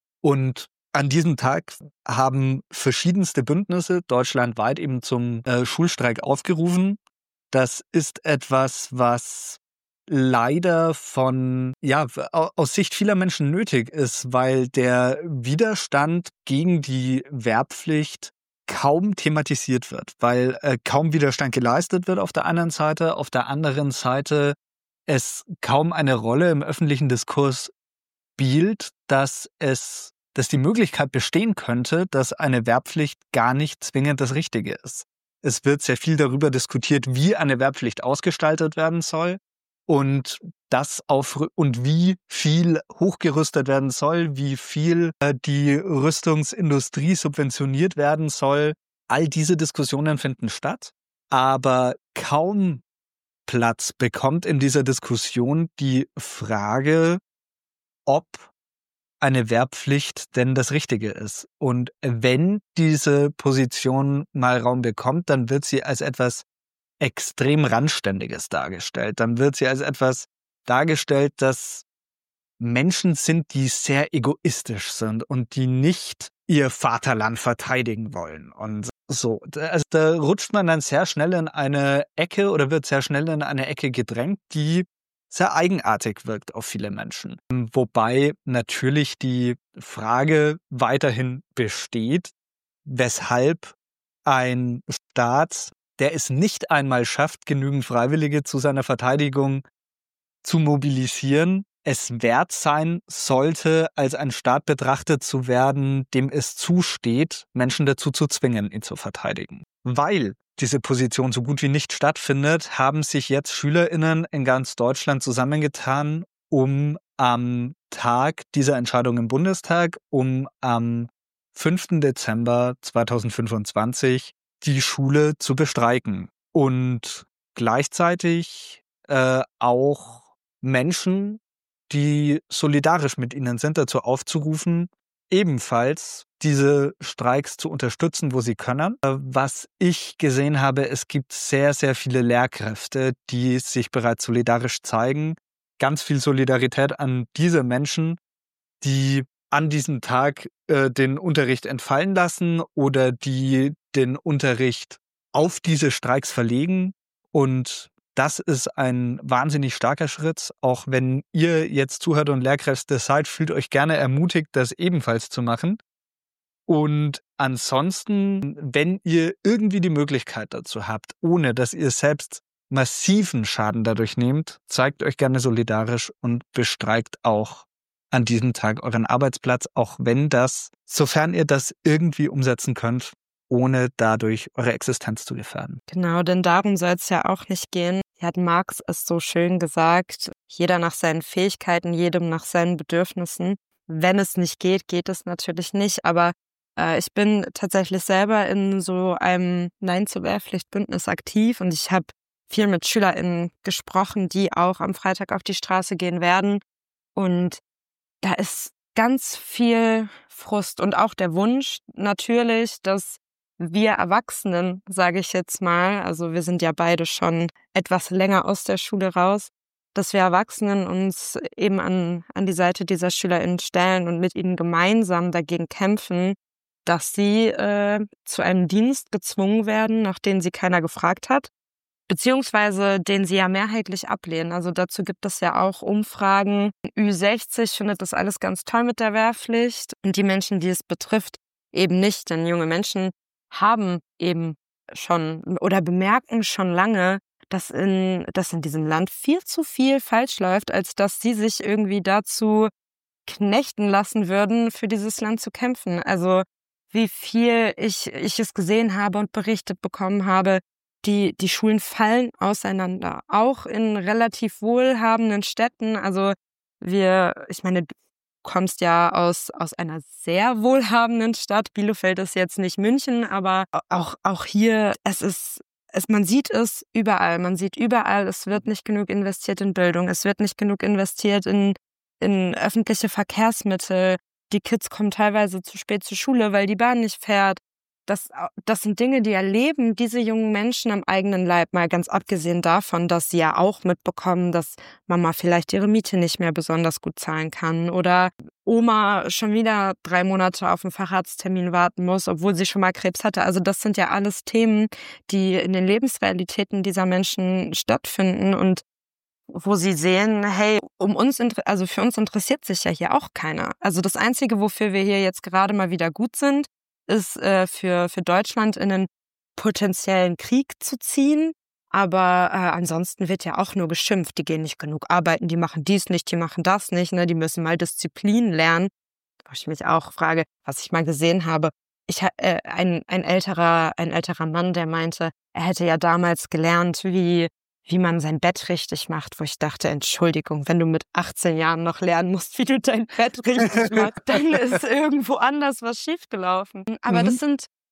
S1: Und an diesem Tag haben verschiedenste Bündnisse deutschlandweit eben zum äh, Schulstreik aufgerufen. Das ist etwas, was leider von, ja, aus Sicht vieler Menschen nötig ist, weil der Widerstand gegen die Wehrpflicht kaum thematisiert wird, weil äh, kaum Widerstand geleistet wird auf der einen Seite, auf der anderen Seite es kaum eine Rolle im öffentlichen Diskurs spielt, dass es, dass die Möglichkeit bestehen könnte, dass eine Wehrpflicht gar nicht zwingend das Richtige ist. Es wird sehr viel darüber diskutiert, wie eine Wehrpflicht ausgestaltet werden soll und das auf und wie viel hochgerüstet werden soll, wie viel äh, die Rüstungsindustrie subventioniert werden soll. All diese Diskussionen finden statt. Aber kaum Platz bekommt in dieser Diskussion die Frage, ob eine Wehrpflicht denn das Richtige ist. Und wenn diese Position mal Raum bekommt, dann wird sie als etwas extrem Randständiges dargestellt. Dann wird sie als etwas dargestellt, das Menschen sind, die sehr egoistisch sind und die nicht ihr Vaterland verteidigen wollen. Und so, also da rutscht man dann sehr schnell in eine Ecke oder wird sehr schnell in eine Ecke gedrängt, die sehr eigenartig wirkt auf viele Menschen. Wobei natürlich die Frage weiterhin besteht, weshalb ein Staat, der es nicht einmal schafft, genügend Freiwillige zu seiner Verteidigung zu mobilisieren, es wert sein sollte, als ein Staat betrachtet zu werden, dem es zusteht, Menschen dazu zu zwingen, ihn zu verteidigen. Weil diese Position so gut wie nicht stattfindet, haben sich jetzt SchülerInnen in ganz Deutschland zusammengetan, um am Tag dieser Entscheidung im Bundestag, um am fünften Dezember zweitausendfünfundzwanzig die Schule zu bestreiken. Und gleichzeitig äh, auch Menschen, die solidarisch mit ihnen sind, dazu aufzurufen, ebenfalls diese Streiks zu unterstützen, wo sie können. Was ich gesehen habe, es gibt sehr, sehr viele Lehrkräfte, die sich bereits solidarisch zeigen. Ganz viel Solidarität an diese Menschen, die an diesem Tag äh, den Unterricht entfallen lassen oder die den Unterricht auf diese Streiks verlegen. Und das ist ein wahnsinnig starker Schritt. Auch wenn ihr jetzt zuhört und Lehrkräfte seid, fühlt euch gerne ermutigt, das ebenfalls zu machen. Und ansonsten, wenn ihr irgendwie die Möglichkeit dazu habt, ohne dass ihr selbst massiven Schaden dadurch nehmt, zeigt euch gerne solidarisch und bestreikt auch an diesem Tag euren Arbeitsplatz, auch wenn das, sofern ihr das irgendwie umsetzen könnt, ohne dadurch eure Existenz zu gefährden.
S2: Genau, denn darum soll es ja auch nicht gehen. Hier hat Marx es so schön gesagt, jeder nach seinen Fähigkeiten, jedem nach seinen Bedürfnissen. Wenn es nicht geht, geht es natürlich nicht, aber äh, ich bin tatsächlich selber in so einem Nein zur Wehrpflicht-Bündnis aktiv und ich habe viel mit SchülerInnen gesprochen, die auch am Freitag auf die Straße gehen werden. Und da ist ganz viel Frust und auch der Wunsch natürlich, dass wir Erwachsenen, sage ich jetzt mal, also wir sind ja beide schon etwas länger aus der Schule raus, dass wir Erwachsenen uns eben an, an die Seite dieser SchülerInnen stellen und mit ihnen gemeinsam dagegen kämpfen, dass sie äh, zu einem Dienst gezwungen werden, nach dem sie keiner gefragt hat, beziehungsweise den sie ja mehrheitlich ablehnen. Also dazu gibt es ja auch Umfragen. Ü sechzig findet das alles ganz toll mit der Wehrpflicht und die Menschen, die es betrifft, eben nicht. Denn junge Menschen haben eben schon oder bemerken schon lange, dass in, dass in diesem Land viel zu viel falsch läuft, als dass sie sich irgendwie dazu knechten lassen würden, für dieses Land zu kämpfen. Also wie viel ich, ich es gesehen habe und berichtet bekommen habe, die, die Schulen fallen auseinander, auch in relativ wohlhabenden Städten. Also wir, ich meine, du kommst ja aus, aus einer sehr wohlhabenden Stadt. Bielefeld ist jetzt nicht München, aber auch, auch hier, es ist, es, man sieht es überall. Man sieht überall, es wird nicht genug investiert in Bildung, es wird nicht genug investiert in, in öffentliche Verkehrsmittel. Die Kids kommen teilweise zu spät zur Schule, weil die Bahn nicht fährt. Das, das sind Dinge, die erleben diese jungen Menschen am eigenen Leib, mal ganz abgesehen davon, dass sie ja auch mitbekommen, dass Mama vielleicht ihre Miete nicht mehr besonders gut zahlen kann oder Oma schon wieder drei Monate auf einen Facharzttermin warten muss, obwohl sie schon mal Krebs hatte. Also das sind ja alles Themen, die in den Lebensrealitäten dieser Menschen stattfinden und wo sie sehen, hey, um uns, also für uns interessiert sich ja hier auch keiner. Also das Einzige, wofür wir hier jetzt gerade mal wieder gut sind, ist äh, für, für Deutschland in einen potenziellen Krieg zu ziehen. Aber äh, ansonsten wird ja auch nur geschimpft. Die gehen nicht genug arbeiten, die machen dies nicht, die machen das nicht. Ne? Die müssen mal Disziplin lernen. Wo ich mich auch frage, was ich mal gesehen habe. Ich äh, ein, ein, älterer, ein älterer Mann, der meinte, er hätte ja damals gelernt, wie wie man sein Bett richtig macht, wo ich dachte, Entschuldigung, wenn du mit achtzehn Jahren noch lernen musst, wie du dein Bett richtig machst, dann ist irgendwo anders was schiefgelaufen. Aber mhm. das sind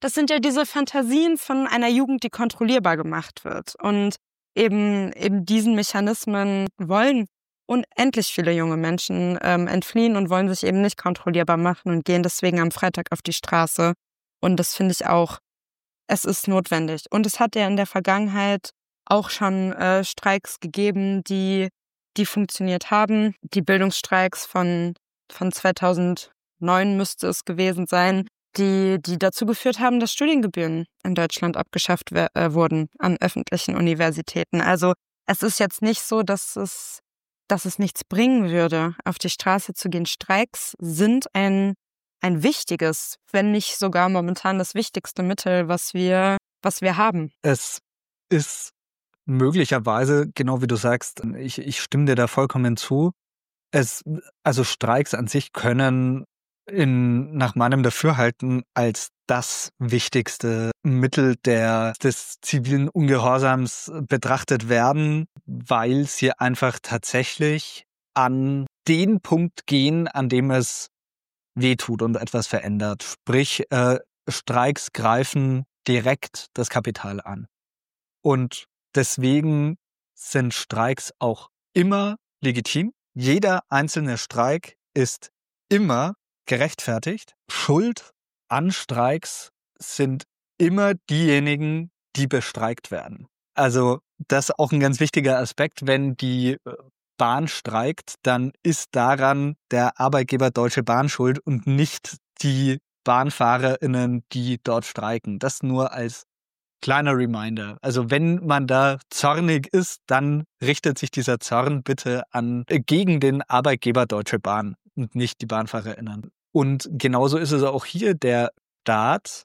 S2: das sind ja diese Fantasien von einer Jugend, die kontrollierbar gemacht wird. Und eben, eben diesen Mechanismen wollen unendlich viele junge Menschen ähm, entfliehen und wollen sich eben nicht kontrollierbar machen und gehen deswegen am Freitag auf die Straße. Und das finde ich auch, es ist notwendig. Und es hat ja in der Vergangenheit auch schon äh, Streiks gegeben, die, die funktioniert haben. Die Bildungsstreiks von, von zweitausendneun müsste es gewesen sein, die, die dazu geführt haben, dass Studiengebühren in Deutschland abgeschafft we- äh, wurden an öffentlichen Universitäten. Also es ist jetzt nicht so, dass es, dass es nichts bringen würde, auf die Straße zu gehen. Streiks sind ein, ein wichtiges, wenn nicht sogar momentan das wichtigste Mittel, was wir, was wir haben.
S1: Es ist möglicherweise, genau wie du sagst, ich, ich stimme dir da vollkommen zu. Es, also Streiks an sich können in, nach meinem Dafürhalten als das wichtigste Mittel der, des zivilen Ungehorsams betrachtet werden, weil sie einfach tatsächlich an den Punkt gehen, an dem es wehtut und etwas verändert. Sprich, äh, Streiks greifen direkt das Kapital an. Und deswegen sind Streiks auch immer legitim. Jeder einzelne Streik ist immer gerechtfertigt. Schuld an Streiks sind immer diejenigen, die bestreikt werden. Also das ist auch ein ganz wichtiger Aspekt. Wenn die Bahn streikt, dann ist daran der Arbeitgeber Deutsche Bahn schuld und nicht die BahnfahrerInnen, die dort streiken. Das nur als kleiner Reminder. Also wenn man da zornig ist, dann richtet sich dieser Zorn bitte an äh, gegen den Arbeitgeber Deutsche Bahn und nicht die BahnfahrerInnen. Und genauso ist es auch hier. Der Staat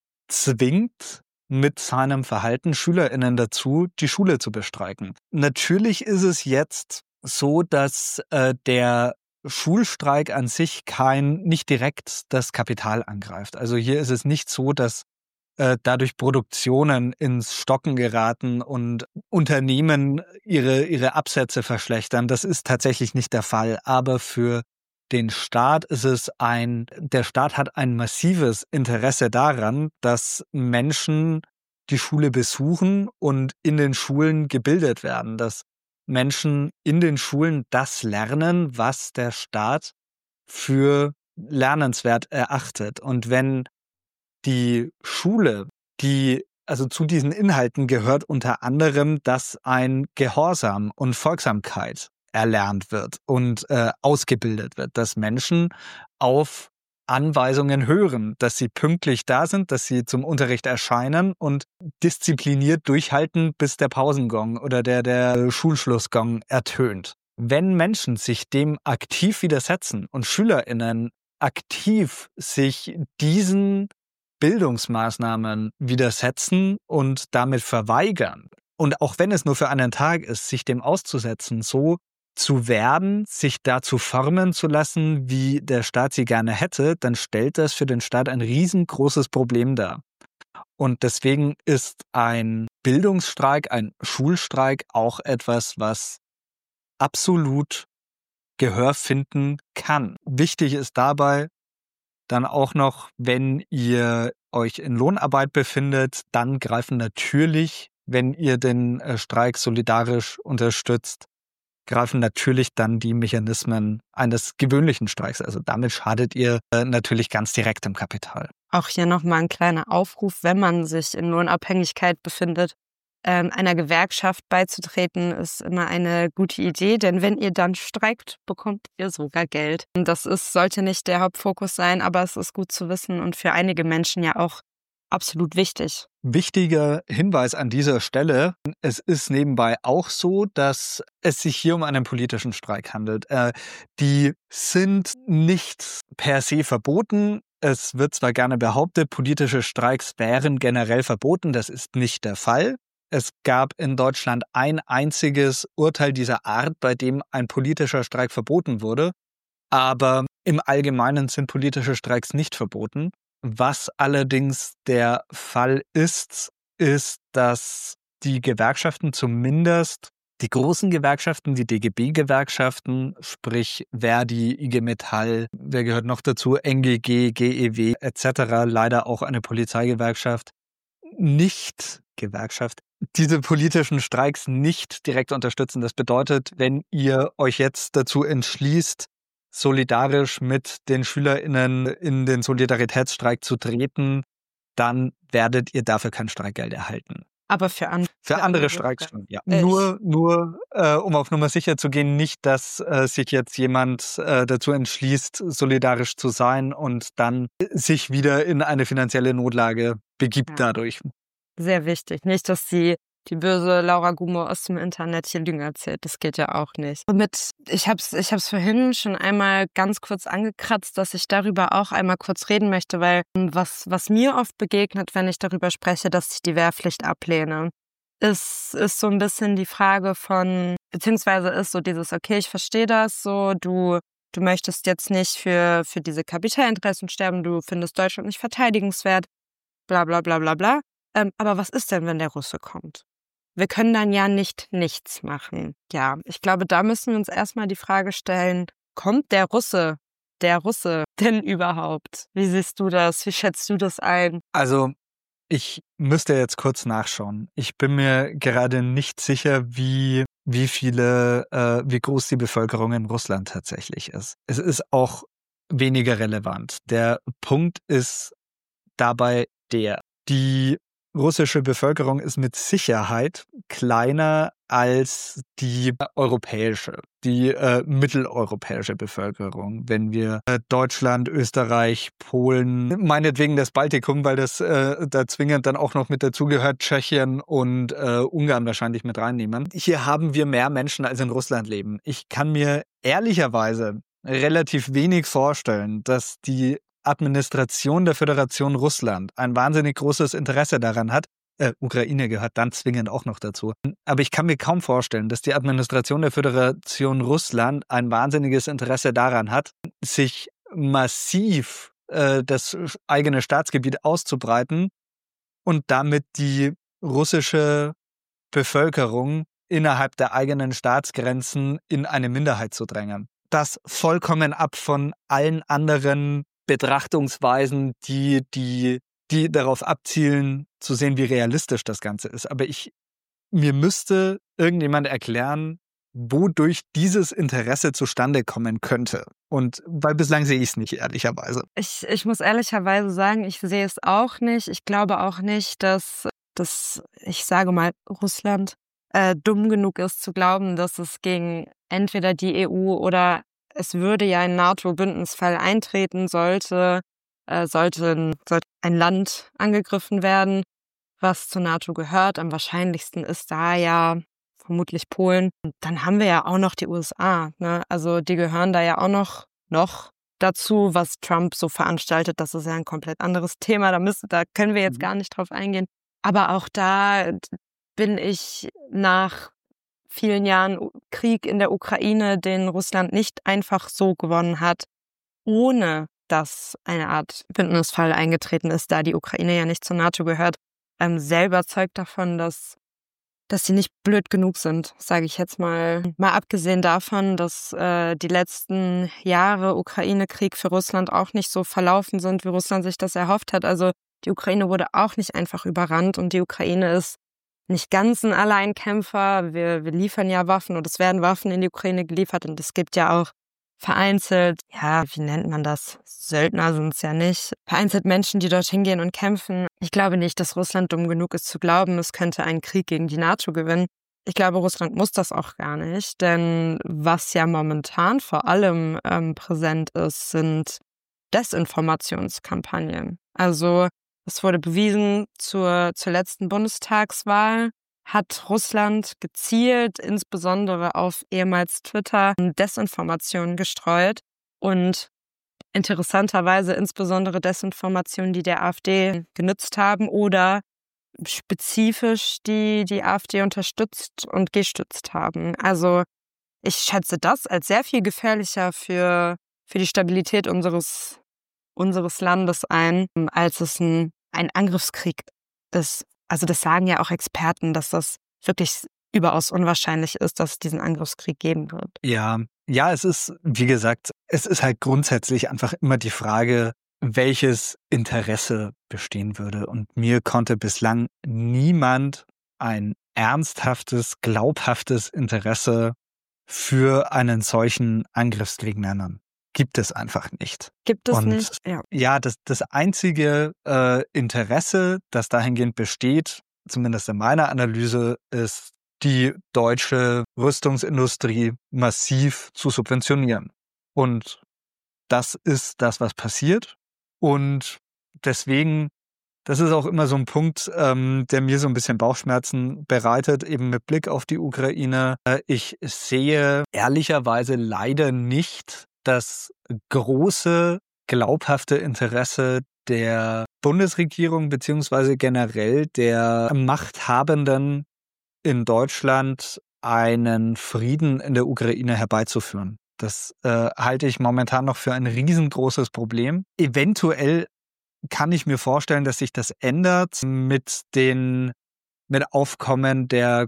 S1: zwingt mit seinem Verhalten SchülerInnen dazu, die Schule zu bestreiken. Natürlich ist es jetzt so, dass äh, der Schulstreik an sich kein, nicht direkt das Kapital angreift. Also hier ist es nicht so, dass äh, dadurch Produktionen ins Stocken geraten und Unternehmen ihre, ihre Absätze verschlechtern. Das ist tatsächlich nicht der Fall. Aber für den Staat ist es ein, der Staat hat ein massives Interesse daran, dass Menschen die Schule besuchen und in den Schulen gebildet werden, dass Menschen in den Schulen das lernen, was der Staat für lernenswert erachtet. Und wenn die Schule, die, also zu diesen Inhalten gehört unter anderem, dass ein Gehorsam und Folgsamkeit erlernt wird und äh, ausgebildet wird, dass Menschen auf Anweisungen hören, dass sie pünktlich da sind, dass sie zum Unterricht erscheinen und diszipliniert durchhalten, bis der Pausengong oder der, der Schulschlussgong ertönt. Wenn Menschen sich dem aktiv widersetzen und SchülerInnen aktiv sich diesen Bildungsmaßnahmen widersetzen und damit verweigern, und auch wenn es nur für einen Tag ist, sich dem auszusetzen, so zu werden, sich dazu formen zu lassen, wie der Staat sie gerne hätte, dann stellt das für den Staat ein riesengroßes Problem dar. Und deswegen ist ein Bildungsstreik, ein Schulstreik auch etwas, was absolut Gehör finden kann. Wichtig ist dabei dann auch noch, wenn ihr euch in Lohnarbeit befindet, dann greifen natürlich, wenn ihr den Streik solidarisch unterstützt, greifen natürlich dann die Mechanismen eines gewöhnlichen Streiks. Also damit schadet ihr natürlich ganz direkt im Kapital.
S2: Auch hier nochmal ein kleiner Aufruf, wenn man sich in Lohnabhängigkeit befindet, ähm, einer Gewerkschaft beizutreten, ist immer eine gute Idee, denn wenn ihr dann streikt, bekommt ihr sogar Geld. Das ist, sollte nicht der Hauptfokus sein, aber es ist gut zu wissen und für einige Menschen ja auch absolut wichtig.
S1: Wichtiger Hinweis an dieser Stelle, es ist nebenbei auch so, dass es sich hier um einen politischen Streik handelt. Äh, die sind nicht per se verboten. Es wird zwar gerne behauptet, politische Streiks wären generell verboten, das ist nicht der Fall. Es gab in Deutschland ein einziges Urteil dieser Art, bei dem ein politischer Streik verboten wurde. Aber im Allgemeinen sind politische Streiks nicht verboten. Was allerdings der Fall ist, ist, dass die Gewerkschaften zumindest Die großen Gewerkschaften, die D G B-Gewerkschaften, sprich Verdi, I G Metall, wer gehört noch dazu, N G G, G E W et cetera, leider auch eine Polizeigewerkschaft, nicht Gewerkschaft, diese politischen Streiks nicht direkt unterstützen. Das bedeutet, wenn ihr euch jetzt dazu entschließt, solidarisch mit den SchülerInnen in den Solidaritätsstreik zu treten, dann werdet ihr dafür kein Streikgeld erhalten.
S2: Aber für, an
S1: für andere Streiks schon, ja.
S2: Äh,
S1: nur, nur äh, um auf Nummer sicher zu gehen, nicht, dass äh, sich jetzt jemand äh, dazu entschließt, solidarisch zu sein und dann sich wieder in eine finanzielle Notlage begibt ja. dadurch.
S2: Sehr wichtig. Nicht, dass sie die böse Laura Gummo aus dem Internet hier Lügen erzählt. Das geht ja auch nicht. Mit, ich habe es ich hab's vorhin schon einmal ganz kurz angekratzt, dass ich darüber auch einmal kurz reden möchte, weil was, was mir oft begegnet, wenn ich darüber spreche, dass ich die Wehrpflicht ablehne, ist, ist so ein bisschen die Frage von, beziehungsweise ist so dieses, okay, ich verstehe das so, du, du möchtest jetzt nicht für, für diese Kapitalinteressen sterben, du findest Deutschland nicht verteidigenswert, bla bla bla bla bla. Ähm, aber was ist denn, wenn der Russe kommt? Wir können dann ja nicht nichts machen. Ja, ich glaube, da müssen wir uns erstmal die Frage stellen, kommt der Russe, der Russe denn überhaupt? Wie siehst du das? Wie schätzt du das ein?
S1: Also, ich müsste jetzt kurz nachschauen. Ich bin mir gerade nicht sicher, wie, wie viele, äh, wie groß die Bevölkerung in Russland tatsächlich ist. Es ist auch weniger relevant. Der Punkt ist dabei der, die russische Bevölkerung ist mit Sicherheit kleiner als die europäische, die äh, mitteleuropäische Bevölkerung. Wenn wir äh, Deutschland, Österreich, Polen, meinetwegen das Baltikum, weil das äh, da zwingend dann auch noch mit dazugehört, Tschechien und äh, Ungarn wahrscheinlich mit reinnehmen. Hier haben wir mehr Menschen, als in Russland leben. Ich kann mir ehrlicherweise relativ wenig vorstellen, dass die Administration der Föderation Russland ein wahnsinnig großes Interesse daran hat, äh, Ukraine gehört dann zwingend auch noch dazu, aber ich kann mir kaum vorstellen, dass die Administration der Föderation Russland ein wahnsinniges Interesse daran hat, sich massiv äh, das eigene Staatsgebiet auszubreiten und damit die russische Bevölkerung innerhalb der eigenen Staatsgrenzen in eine Minderheit zu drängen. Das vollkommen ab von allen anderen Betrachtungsweisen, die, die, die darauf abzielen, zu sehen, wie realistisch das Ganze ist. Aber ich, mir müsste irgendjemand erklären, wodurch dieses Interesse zustande kommen könnte. Und weil bislang sehe ich es nicht, ehrlicherweise.
S2: Ich, ich muss ehrlicherweise sagen, ich sehe es auch nicht. Ich glaube auch nicht, dass, dass ich sage mal, Russland äh, dumm genug ist zu glauben, dass es gegen entweder die E U oder es würde ja ein NATO-Bündnisfall eintreten, sollte, äh, sollte, ein, sollte ein Land angegriffen werden, was zur NATO gehört. Am wahrscheinlichsten ist da ja vermutlich Polen. Und dann haben wir ja auch noch die U S A. Ne? Also die gehören da ja auch noch, noch dazu, was Trump so veranstaltet. Das ist ja ein komplett anderes Thema. Da, müssen, da können wir jetzt gar nicht drauf eingehen. Aber auch da bin ich nach vielen Jahren Krieg in der Ukraine, den Russland nicht einfach so gewonnen hat, ohne dass eine Art Bündnisfall eingetreten ist, da die Ukraine ja nicht zur NATO gehört, ähm, selber zeugt davon, dass, dass sie nicht blöd genug sind, sage ich jetzt mal. Mal abgesehen davon, dass äh, die letzten Jahre Ukraine-Krieg für Russland auch nicht so verlaufen sind, wie Russland sich das erhofft hat. Also die Ukraine wurde auch nicht einfach überrannt und die Ukraine ist nicht ganz ein Alleinkämpfer. Wir, wir liefern ja Waffen und es werden Waffen in die Ukraine geliefert und es gibt ja auch vereinzelt, ja, wie nennt man das? Söldner sind es ja nicht. Vereinzelt Menschen, die dorthin gehen und kämpfen. Ich glaube nicht, dass Russland dumm genug ist zu glauben, es könnte einen Krieg gegen die NATO gewinnen. Ich glaube, Russland muss das auch gar nicht, denn was ja momentan vor allem ähm, präsent ist, sind Desinformationskampagnen. Also es wurde bewiesen, zur, zur letzten Bundestagswahl hat Russland gezielt, insbesondere auf ehemals Twitter, Desinformationen gestreut und interessanterweise insbesondere Desinformationen, die der AfD genützt haben oder spezifisch die die AfD unterstützt und gestützt haben. Also ich schätze das als sehr viel gefährlicher für, für die Stabilität unseres unseres Landes ein, als es ein, ein Angriffskrieg ist. Also das sagen ja auch Experten, dass das wirklich überaus unwahrscheinlich ist, dass es diesen Angriffskrieg geben wird.
S1: Ja, ja, es ist, wie gesagt, es ist halt grundsätzlich einfach immer die Frage, welches Interesse bestehen würde. Und mir konnte bislang niemand ein ernsthaftes, glaubhaftes Interesse für einen solchen Angriffskrieg nennen. Gibt es einfach nicht.
S2: Gibt es
S1: Und
S2: nicht? Ja.
S1: ja, das, das einzige äh, Interesse, das dahingehend besteht, zumindest in meiner Analyse, ist, die deutsche Rüstungsindustrie massiv zu subventionieren. Und das ist das, was passiert. Und deswegen, das ist auch immer so ein Punkt, ähm, der mir so ein bisschen Bauchschmerzen bereitet, eben mit Blick auf die Ukraine. Äh, ich sehe ehrlicherweise leider nicht das große, glaubhafte Interesse der Bundesregierung beziehungsweise generell der Machthabenden in Deutschland, einen Frieden in der Ukraine herbeizuführen. Das äh, halte ich momentan noch für ein riesengroßes Problem. Eventuell kann ich mir vorstellen, dass sich das ändert mit den mit Aufkommen der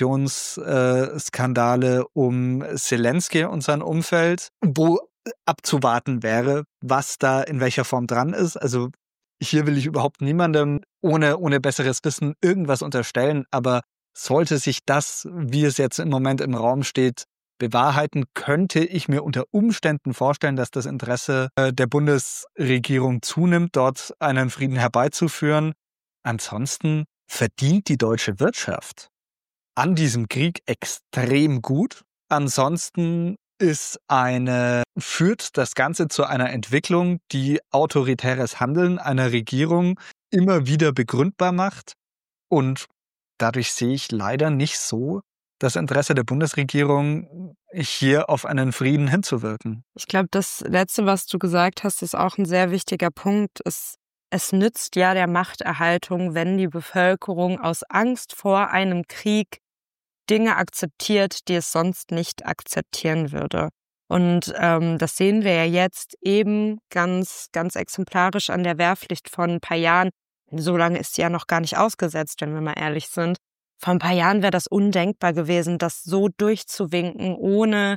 S1: Korruptionsskandale äh, um Zelensky und sein Umfeld, wo abzuwarten wäre, was da in welcher Form dran ist. Also hier will ich überhaupt niemandem ohne, ohne besseres Wissen irgendwas unterstellen, aber sollte sich das, wie es jetzt im Moment im Raum steht, bewahrheiten, könnte ich mir unter Umständen vorstellen, dass das Interesse äh, der Bundesregierung zunimmt, dort einen Frieden herbeizuführen. Ansonsten verdient die deutsche Wirtschaft an diesem Krieg extrem gut. Ansonsten ist eine, führt das Ganze zu einer Entwicklung, die autoritäres Handeln einer Regierung immer wieder begründbar macht. Und dadurch sehe ich leider nicht so das Interesse der Bundesregierung, hier auf einen Frieden hinzuwirken.
S2: Ich glaube, das Letzte, was du gesagt hast, ist auch ein sehr wichtiger Punkt. Es, es nützt ja der Machterhaltung, wenn die Bevölkerung aus Angst vor einem Krieg Dinge akzeptiert, die es sonst nicht akzeptieren würde. Und ähm, das sehen wir ja jetzt eben ganz, ganz exemplarisch an der Wehrpflicht von ein paar Jahren. So lange ist sie ja noch gar nicht ausgesetzt, wenn wir mal ehrlich sind. Vor ein paar Jahren wäre das undenkbar gewesen, das so durchzuwinken, ohne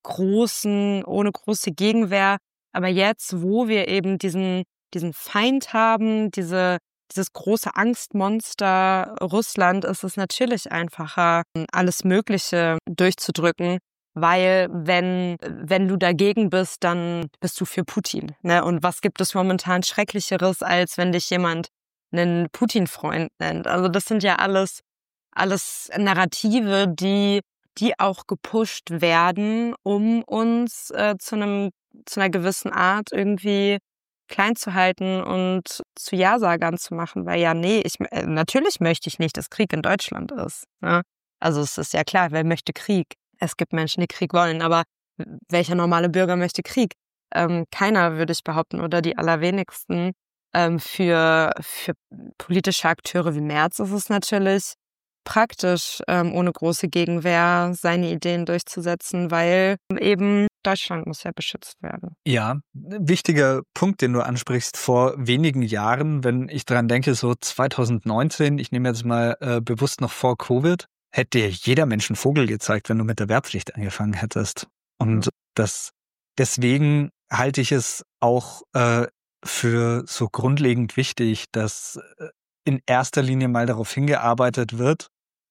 S2: großen, ohne große Gegenwehr. Aber jetzt, wo wir eben diesen, diesen Feind haben, diese, dieses große Angstmonster Russland, ist es natürlich einfacher, alles Mögliche durchzudrücken. Weil wenn, wenn du dagegen bist, dann bist du für Putin. Ne? Und was gibt es momentan Schrecklicheres, als wenn dich jemand einen Putin-Freund nennt? Also das sind ja alles, alles Narrative, die, die auch gepusht werden, um uns äh, zu einem, zu einer gewissen Art irgendwie klein zu halten und zu Ja-Sagern zu machen. Weil ja, nee, ich, äh, natürlich möchte ich nicht, dass Krieg in Deutschland ist. Ne? Also es ist ja klar, wer möchte Krieg? Es gibt Menschen, die Krieg wollen, aber welcher normale Bürger möchte Krieg? Ähm, keiner, würde ich behaupten, oder die allerwenigsten. Ähm, für, für politische Akteure wie Merz ist es natürlich praktisch, ähm, ohne große Gegenwehr seine Ideen durchzusetzen, weil eben Deutschland muss ja beschützt werden.
S1: Ja, wichtiger Punkt, den du ansprichst. Vor wenigen Jahren, wenn ich dran denke, so zwanzig neunzehn, ich nehme jetzt mal äh, bewusst noch vor Covid, hätte dir jeder Mensch einen Vogel gezeigt, wenn du mit der Wehrpflicht angefangen hättest. Und das, deswegen halte ich es auch äh, für so grundlegend wichtig, dass in erster Linie mal darauf hingearbeitet wird,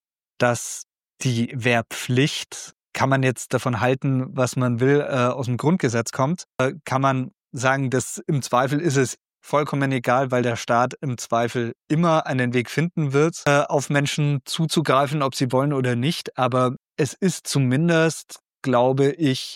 S1: dass die Wehrpflicht, kann man jetzt davon halten, was man will, äh, aus dem Grundgesetz kommt, äh, kann man sagen, dass im Zweifel ist es vollkommen egal, weil der Staat im Zweifel immer einen Weg finden wird, äh, auf Menschen zuzugreifen, ob sie wollen oder nicht. Aber es ist zumindest, glaube ich,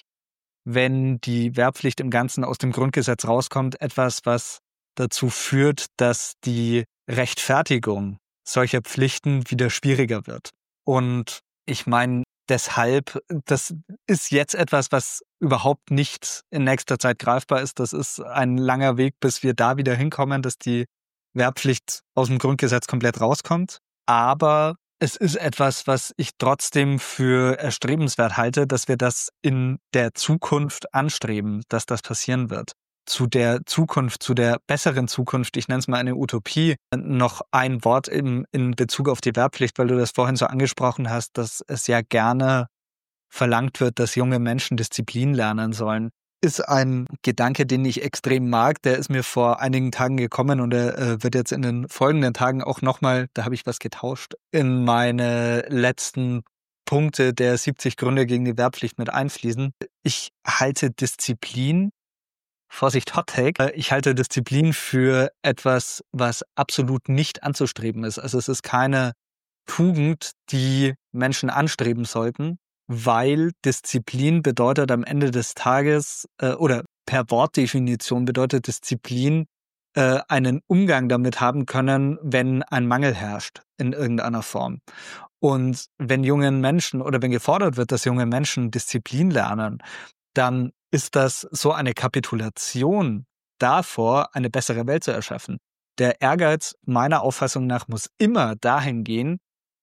S1: wenn die Wehrpflicht im Ganzen aus dem Grundgesetz rauskommt, etwas, was dazu führt, dass die Rechtfertigung solcher Pflichten wieder schwieriger wird. Und ich meine, deshalb, das ist jetzt etwas, was überhaupt nicht in nächster Zeit greifbar ist. Das ist ein langer Weg, bis wir da wieder hinkommen, dass die Wehrpflicht aus dem Grundgesetz komplett rauskommt. Aber es ist etwas, was ich trotzdem für erstrebenswert halte, dass wir das in der Zukunft anstreben, dass das passieren wird. zu der Zukunft, zu der besseren Zukunft, ich nenne es mal eine Utopie, noch ein Wort im, in Bezug auf die Wehrpflicht, weil du das vorhin so angesprochen hast, dass es ja gerne verlangt wird, dass junge Menschen Disziplin lernen sollen. Ist ein Gedanke, den ich extrem mag. Der ist mir vor einigen Tagen gekommen und er äh, wird jetzt in den folgenden Tagen auch nochmal, da habe ich was getauscht, in meine letzten Punkte der siebzig Gründe gegen die Wehrpflicht mit einfließen. Ich halte Disziplin, Vorsicht, Hot Take, ich halte Disziplin für etwas, was absolut nicht anzustreben ist. Also es ist keine Tugend, die Menschen anstreben sollten, weil Disziplin bedeutet am Ende des Tages äh, oder per Wortdefinition bedeutet Disziplin äh, einen Umgang damit haben können, wenn ein Mangel herrscht in irgendeiner Form. Und wenn jungen Menschen oder wenn gefordert wird, dass junge Menschen Disziplin lernen, dann ist das so eine Kapitulation davor, eine bessere Welt zu erschaffen. Der Ehrgeiz meiner Auffassung nach muss immer dahin gehen,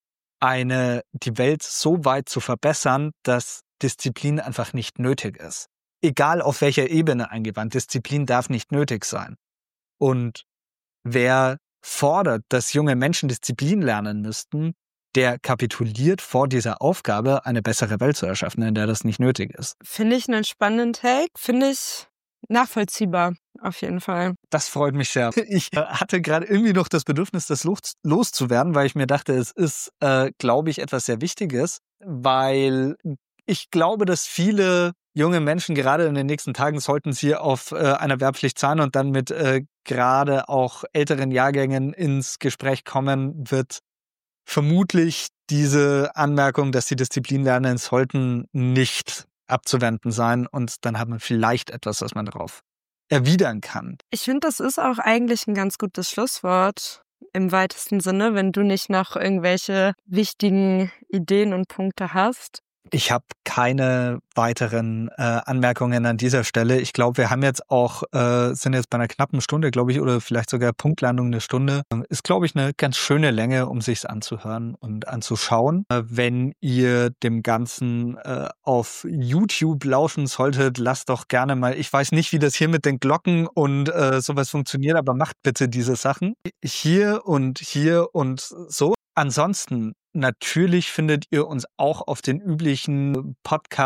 S1: eine, die Welt so weit zu verbessern, dass Disziplin einfach nicht nötig ist. Egal auf welcher Ebene eingewandt, Disziplin darf nicht nötig sein. Und wer fordert, dass junge Menschen Disziplin lernen müssten, der kapituliert vor dieser Aufgabe, eine bessere Welt zu erschaffen, in der das nicht nötig ist.
S2: Finde ich einen spannenden Take, finde ich nachvollziehbar, auf jeden Fall.
S1: Das freut mich sehr. Ich äh, hatte gerade irgendwie noch das Bedürfnis, das los, loszuwerden, weil ich mir dachte, es ist, äh, glaube ich, etwas sehr Wichtiges, weil ich glaube, dass viele junge Menschen gerade in den nächsten Tagen sollten sie auf äh, einer Wehrpflicht sein und dann mit äh, gerade auch älteren Jahrgängen ins Gespräch kommen, wird vermutlich diese Anmerkung, dass sie Disziplin lernen sollten, nicht abzuwenden sein. Und dann hat man vielleicht etwas, was man darauf erwidern kann.
S2: Ich finde, das ist auch eigentlich ein ganz gutes Schlusswort im weitesten Sinne, wenn du nicht noch irgendwelche wichtigen Ideen und Punkte hast.
S1: Ich habe keine weiteren äh, Anmerkungen an dieser Stelle. Ich glaube, wir haben jetzt auch, äh, sind jetzt bei einer knappen Stunde, glaube ich, oder vielleicht sogar Punktlandung eine Stunde. Ist, glaube ich, eine ganz schöne Länge, um sich's anzuhören und anzuschauen. Äh, wenn ihr dem Ganzen äh, auf YouTube lauschen solltet, lasst doch gerne mal, ich weiß nicht, wie das hier mit den Glocken und äh, sowas funktioniert, aber macht bitte diese Sachen. Hier und hier und so. Ansonsten, natürlich findet ihr uns auch auf den üblichen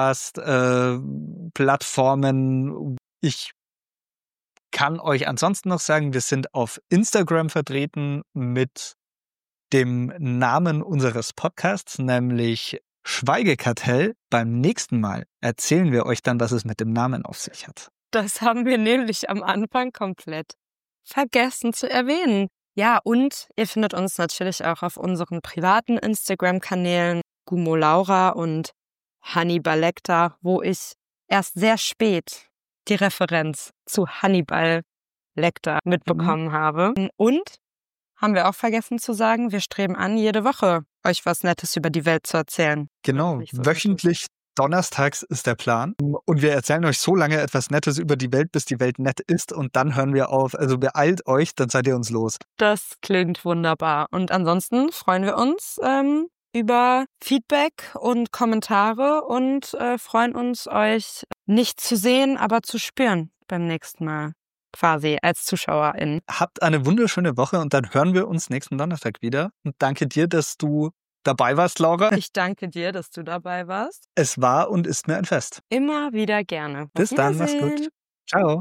S1: Podcast-Plattformen. Äh, ich kann euch ansonsten noch sagen, wir sind auf Instagram vertreten mit dem Namen unseres Podcasts, nämlich Schweigekartell. Beim nächsten Mal erzählen wir euch dann, was es mit dem Namen auf sich hat.
S2: Das haben wir nämlich am Anfang komplett vergessen zu erwähnen. Ja, und ihr findet uns natürlich auch auf unseren privaten Instagram-Kanälen Gummo Laura und Hannibal Lecter, wo ich erst sehr spät die Referenz zu Hannibal Lecter mitbekommen mhm. habe. Und, haben wir auch vergessen zu sagen, wir streben an, jede Woche euch was Nettes über die Welt zu erzählen.
S1: Genau, so wöchentlich donnerstags ist der Plan. Und wir erzählen euch so lange etwas Nettes über die Welt, bis die Welt nett ist. Und dann hören wir auf. Also beeilt euch, dann seid ihr uns los.
S2: Das klingt wunderbar. Und ansonsten freuen wir uns ähm, über Feedback und Kommentare und äh, freuen uns, euch nicht zu sehen, aber zu spüren beim nächsten Mal. Quasi als ZuschauerInnen.
S1: Habt eine wunderschöne Woche und dann hören wir uns nächsten Donnerstag wieder. Und danke dir, dass du dabei warst, Laura.
S2: Ich danke dir, dass du dabei warst.
S1: Es war und ist mir ein Fest.
S2: Immer wieder gerne.
S1: Bis dann, mach's gut. Ciao.